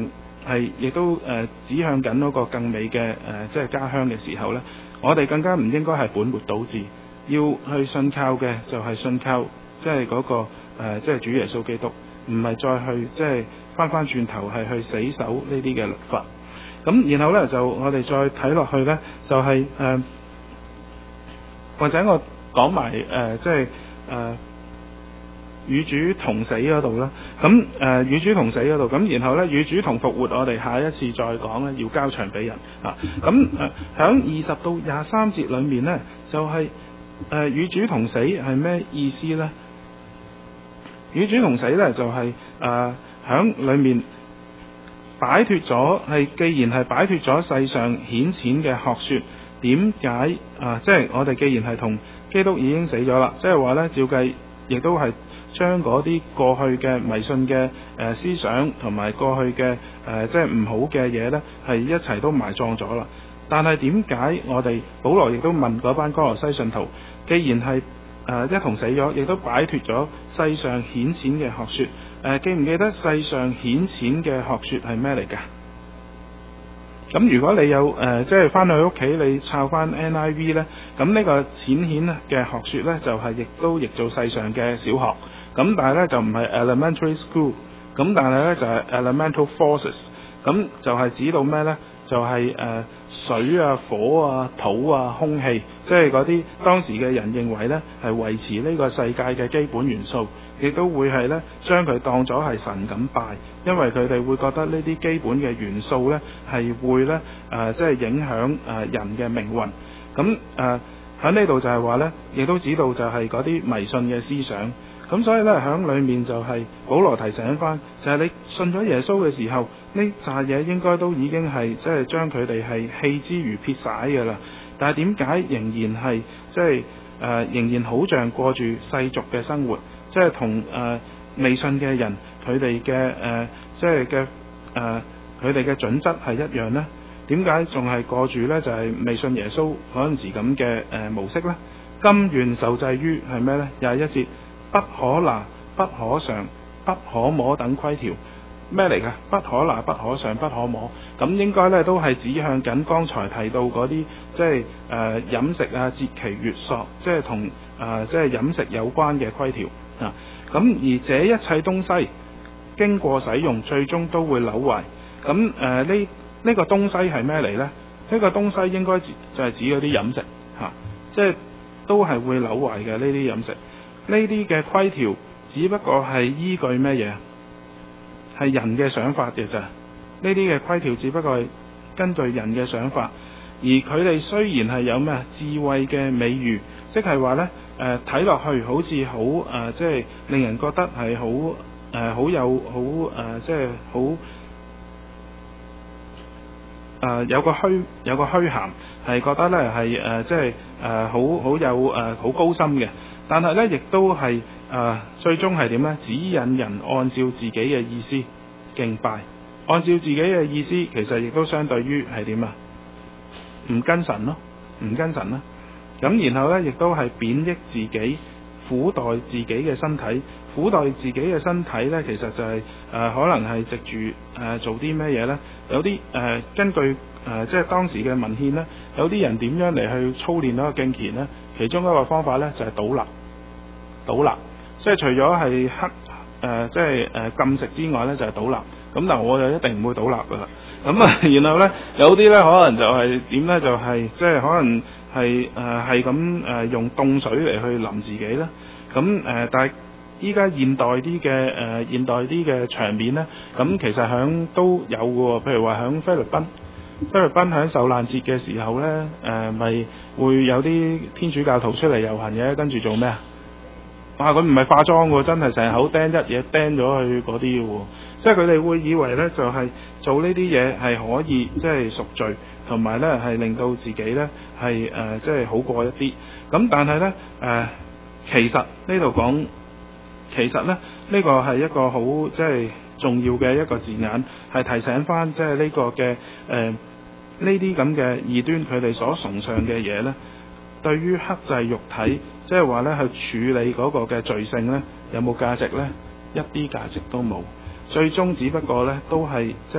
係亦都誒、呃、指向緊嗰個更美嘅誒、呃、即係家鄉嘅時候呢，我哋更加唔應該係本末倒置，要去信靠嘅就係信靠即係嗰、那個、呃、即係主耶穌基督，唔係再去即係翻翻轉頭係去死守呢啲嘅律法。咁然後呢，就我哋再睇落去呢，就係、是、誒、呃、或者我講埋誒即係誒。呃與主同死嗰度啦，咁誒與主同死嗰度，咁然後咧與主同復活，我哋下一次再講咧，要交場俾人啊。咁誒喺二十到廿三節裏面咧，就係、是、誒、呃、與主同死係咩意思咧？與主同死咧就係誒喺裏面擺脫咗，係既然係擺脫咗世上顯淺嘅學説，點解啊？即係我哋既然係同基督已經死咗啦，即係話咧，照計亦都係將嗰啲過去嘅迷信嘅誒、呃、思想同埋過去嘅誒、呃、即係唔好嘅嘢呢，係一齊都埋葬咗啦。但係點解我哋保羅亦都問嗰班哥羅西信徒，既然係誒、呃、一同死咗，亦都擺脫咗世上顯淺嘅學説？誒、呃、記唔記得世上顯淺嘅學説係咩嚟㗎？咁如果你有誒、呃、即係翻去屋企你抄翻 N I V 呢，咁呢個淺顯嘅學説呢，就係、是、亦都譯做世上嘅小學。咁但係咧就唔係 elementary school，咁但係咧就係 elemental forces，咁就係指到咩咧？就係、是、誒、呃、水啊、火啊、土啊、空氣，即係嗰啲當時嘅人認為咧係維持呢個世界嘅基本元素，亦都會係咧將佢當咗係神咁拜，因為佢哋會覺得呢啲基本嘅元素咧係會咧誒即係影響誒、呃、人嘅命運。咁誒喺呢度就係話咧，亦都指到就係嗰啲迷信嘅思想。咁所以咧，喺裏面就係保羅提醒翻，就係、是、你信咗耶穌嘅時候，呢扎嘢應該都已經係即係將佢哋係棄之如撇曬嘅啦。但係點解仍然係即係誒仍然好像過住世俗嘅生活，即係同誒未信嘅人佢哋嘅誒即係嘅誒佢哋嘅準則係一樣呢？點解仲係過住呢？就係、是、未信耶穌嗰陣時咁嘅誒模式呢？甘願受制於係咩呢？廿一節。不可拿、不可嘗、不可摸等規條，咩嚟㗎？不可拿、不可嘗、不可摸，咁應該咧都係指向緊剛才提到嗰啲，即係誒、呃、飲食啊、節期、月朔，即係同誒即係飲食有關嘅規條啊。咁而這一切東西經過使用，最終都會朽壞。咁誒呢呢個東西係咩嚟呢？呢、呢個東西應該就係指嗰啲飲食嚇、啊，即係都係會朽壞嘅呢啲飲食。呢啲嘅規條只不過係依據咩嘢？係人嘅想法嘅咋。呢啲嘅規條只不過係根據人嘅想法，而佢哋雖然係有咩智慧嘅美譽，即係話呢誒睇落去好似好誒，即係令人覺得係好誒好有好誒、呃，即係好誒有個虛有個虛涵，係覺得呢係誒即係誒好好有誒好、呃、高深嘅。但係咧，亦都係誒、呃，最終係點咧？指引人按照自己嘅意思敬拜，按照自己嘅意思，其實亦都相對於係點啊？唔跟神咯，唔跟神啦。咁然後咧，亦都係貶抑自己，苦待自己嘅身體，苦待自己嘅身體咧，其實就係、是、誒、呃，可能係藉住誒做啲咩嘢咧？有啲誒、呃、根據誒、呃、即係當時嘅文獻咧，有啲人點樣嚟去操練嗰個敬虔咧？其中一個方法咧就係、是、倒立。倒立，即係除咗係黑誒、呃，即係誒、呃、禁食之外咧，就係、是、倒立。咁但係我就一定唔會倒立噶啦。咁啊，然後咧有啲咧可能就係點咧，就係、是、即係可能係誒係咁誒用凍水嚟去淋自己啦。咁誒、呃，但係依家現代啲嘅誒現代啲嘅場面咧，咁其實響都有嘅喎。譬如話響菲律賓，菲律賓響受難節嘅時候咧，誒、呃、咪會有啲天主教徒出嚟遊行嘅，跟住做咩啊？哇！佢唔係化妝喎，真係成口釘一嘢釘咗去嗰啲嘅喎，即係佢哋會以為呢就係、是、做呢啲嘢係可以即係贖罪，同埋呢係令到自己呢係誒即係好過一啲。咁但係呢，誒、呃，其實呢度講，其實呢，呢、呢個係一個好即係重要嘅一個字眼，係提醒翻即係呢個嘅誒呢啲咁嘅異端佢哋所崇尚嘅嘢呢。對於克制肉體，即係話咧去處理嗰個嘅罪性咧，有冇價值呢？一啲價值都冇。最終只不過咧都係即係一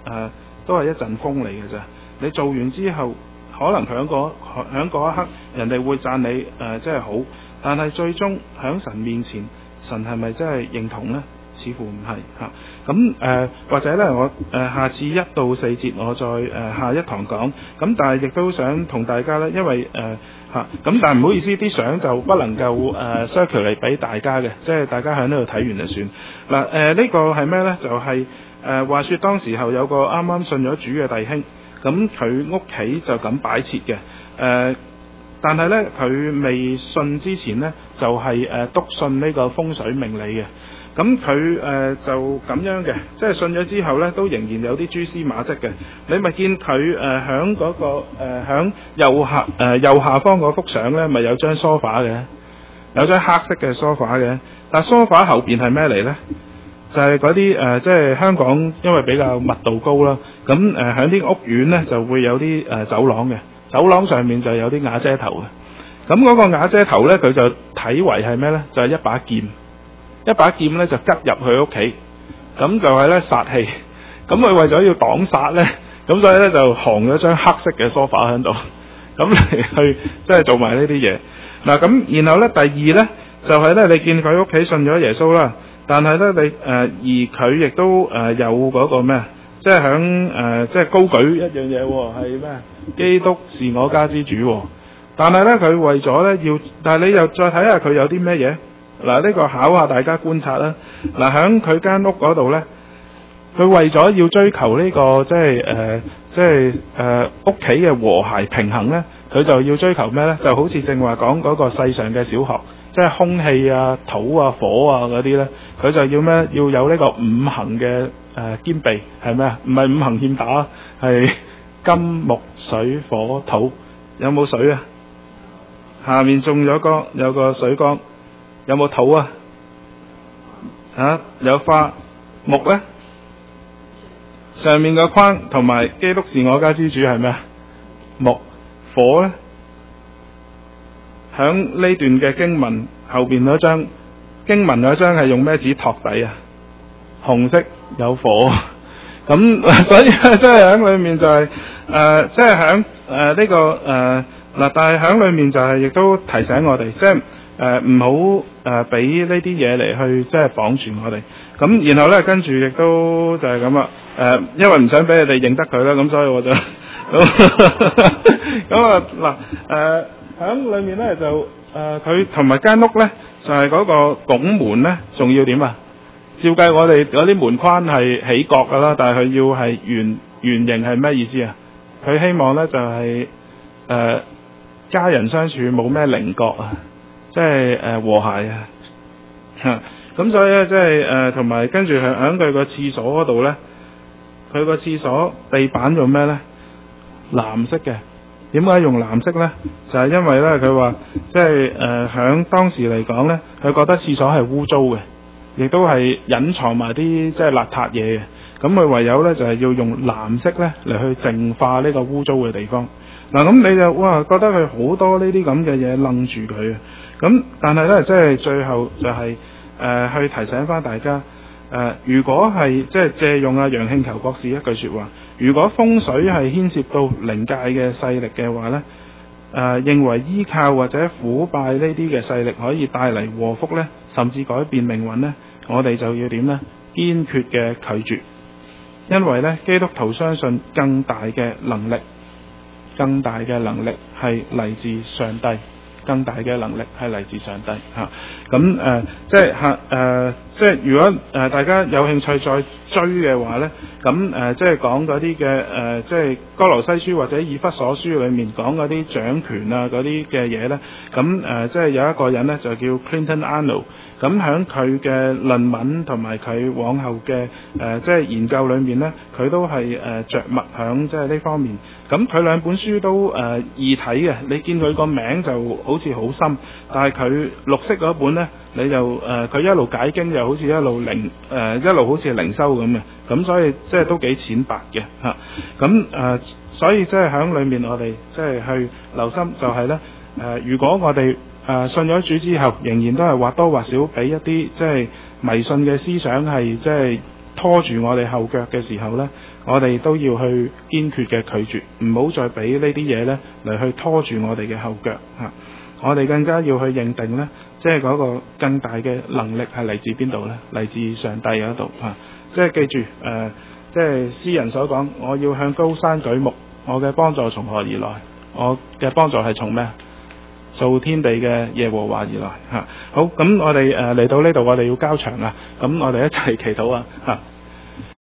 呃、都係一陣風嚟嘅啫。你做完之後，可能響嗰響嗰一刻，人哋會讚你誒，即係好，但係最終響神面前，神係咪真係認同呢？似乎唔係嚇。咁、啊、誒、呃、或者咧，我誒、呃、下次一到四節我再誒、呃、下一堂講。咁但係亦都想同大家咧，因為誒嚇，咁、呃、但係唔好意思，啲相就不能夠誒 circulate 嚟俾大家嘅，即係大家喺呢度睇完就算。嗱誒呢個係咩咧？就係、是、誒、呃、話説當時候有個啱啱信咗主嘅弟兄，咁佢屋企就咁擺設嘅誒。呃但係咧，佢未信之前呢，就係誒篤信呢個風水命理嘅。咁佢誒就咁樣嘅，即係信咗之後呢，都仍然有啲蛛絲馬跡嘅。你咪見佢誒響嗰個誒響右下誒、呃、右下方嗰幅相呢，咪有張梳化嘅，有張黑色嘅梳化嘅。但係梳化後邊係咩嚟呢？就係嗰啲誒，即係香港因為比較密度高啦，咁誒喺啲屋苑呢，就會有啲誒、呃、走廊嘅。走廊上面就有啲瓦遮頭嘅，咁嗰個瓦遮頭呢，佢就睇為係咩呢？就係、是、一把劍，一把劍呢就吉入佢屋企，咁就係呢殺氣。咁佢為咗要擋殺呢，咁所以呢就行咗張黑色嘅梳化喺度，咁嚟去即係做埋呢啲嘢。嗱咁，然後呢，第二呢，就係、是、呢，你見佢屋企信咗耶穌啦，但係呢，你誒、呃、而佢亦都誒、呃、有嗰個咩？即係響誒，即係高舉一樣嘢喎，係咩？基督是我家之主喎。但係咧，佢為咗咧要，但係你又再睇下佢有啲咩嘢？嗱，呢個考下大家觀察啦。嗱，響佢間屋嗰度咧，佢為咗要追求呢個即係誒，即係誒屋企嘅和諧平衡咧，佢就要追求咩咧？就好似正話講嗰個世上嘅小學，即係空氣啊、土啊、火啊嗰啲咧，佢就要咩？要有呢個五行嘅。誒、呃、兼備係咩啊？唔係五行欠打，係金木水火土。有冇水啊？下面種咗缸，有個水缸。有冇土啊？嚇、啊，有花。木咧？上面個框同埋基督是我家之主係咩啊？木。火咧？響呢段嘅經文後邊嗰張經文嗰張係用咩紙托底啊？紅色有火，咁所以即係喺裏面就係、是、誒，即係喺誒呢個誒嗱、呃，但係喺裏面就係亦都提醒我哋，即係誒唔好誒俾呢啲嘢嚟去即係綁住我哋。咁然後咧跟住亦都就係咁啦。誒、呃，因為唔想俾你哋認得佢啦，咁所以我就咁啊嗱誒喺裏面咧就誒佢同埋間屋咧就係、是、嗰個拱門咧，仲要點啊？照計我哋嗰啲門框係起角噶啦，但係佢要係圓圓形係咩意思啊？佢希望咧就係、是、誒、呃、家人相處冇咩稜角啊，即係誒、呃、和諧啊嚇。咁所以咧即係誒同埋跟住係喺佢個廁所嗰度咧，佢個廁所地板用咩咧？藍色嘅。點解用藍色咧？就係、是、因為咧佢話即係誒喺當時嚟講咧，佢覺得廁所係污糟嘅。亦都係隱藏埋啲即係邋遢嘢嘅，咁佢唯有咧就係、是、要用藍色咧嚟去淨化呢個污糟嘅地方。嗱，咁你就哇覺得佢好多呢啲咁嘅嘢楞住佢啊！咁但係咧即係最後就係、是、誒、呃、去提醒翻大家誒、呃，如果係即係借用阿楊慶球博士一句説話，如果風水係牽涉到靈界嘅勢力嘅話咧，誒、呃、認為依靠或者腐敗呢啲嘅勢力可以帶嚟禍福咧，甚至改變命運咧，我哋就要點呢？堅決嘅拒絕，因為咧基督徒相信更大嘅能力，更大嘅能力係嚟自上帝，更大嘅能力係嚟自上帝嚇。咁、啊、誒、呃，即係嚇誒，即係如果誒、呃、大家有興趣再追嘅話咧，咁誒、呃、即係講嗰啲嘅誒，即係哥羅西書或者以弗所書裏面講嗰啲掌權啊嗰啲嘅嘢咧，咁誒、呃、即係有一個人咧就叫 Clinton Arnold。咁喺佢嘅論文同埋佢往後嘅誒、呃、即係研究裏面咧，佢都係誒著墨響即係呢方面。咁佢兩本書都誒、呃、易睇嘅，你見佢個名就好似好深，但係佢綠色嗰本咧，你就誒佢、呃、一路解經又好似一路靈誒、呃、一路好似靈修咁嘅，咁所以即係都幾淺白嘅嚇。咁、啊、誒、呃、所以即係喺裏面我哋即係去留心就係咧誒，如果我哋誒、呃、信咗主之後，仍然都係或多或少俾一啲即係迷信嘅思想係即係拖住我哋後腳嘅時候呢，我哋都要去堅決嘅拒絕，唔好再俾呢啲嘢呢嚟去拖住我哋嘅後腳嚇。我哋更加要去認定呢，即係嗰個更大嘅能力係嚟自邊度呢？嚟自上帝嗰度嚇。即係記住誒、呃，即係詩人所講，我要向高山舉目，我嘅幫助從何而來？我嘅幫助係從咩？造天地嘅耶和華而來嚇。好，咁我哋誒嚟到呢度，我哋要交場啦。咁我哋一齊祈禱啊嚇。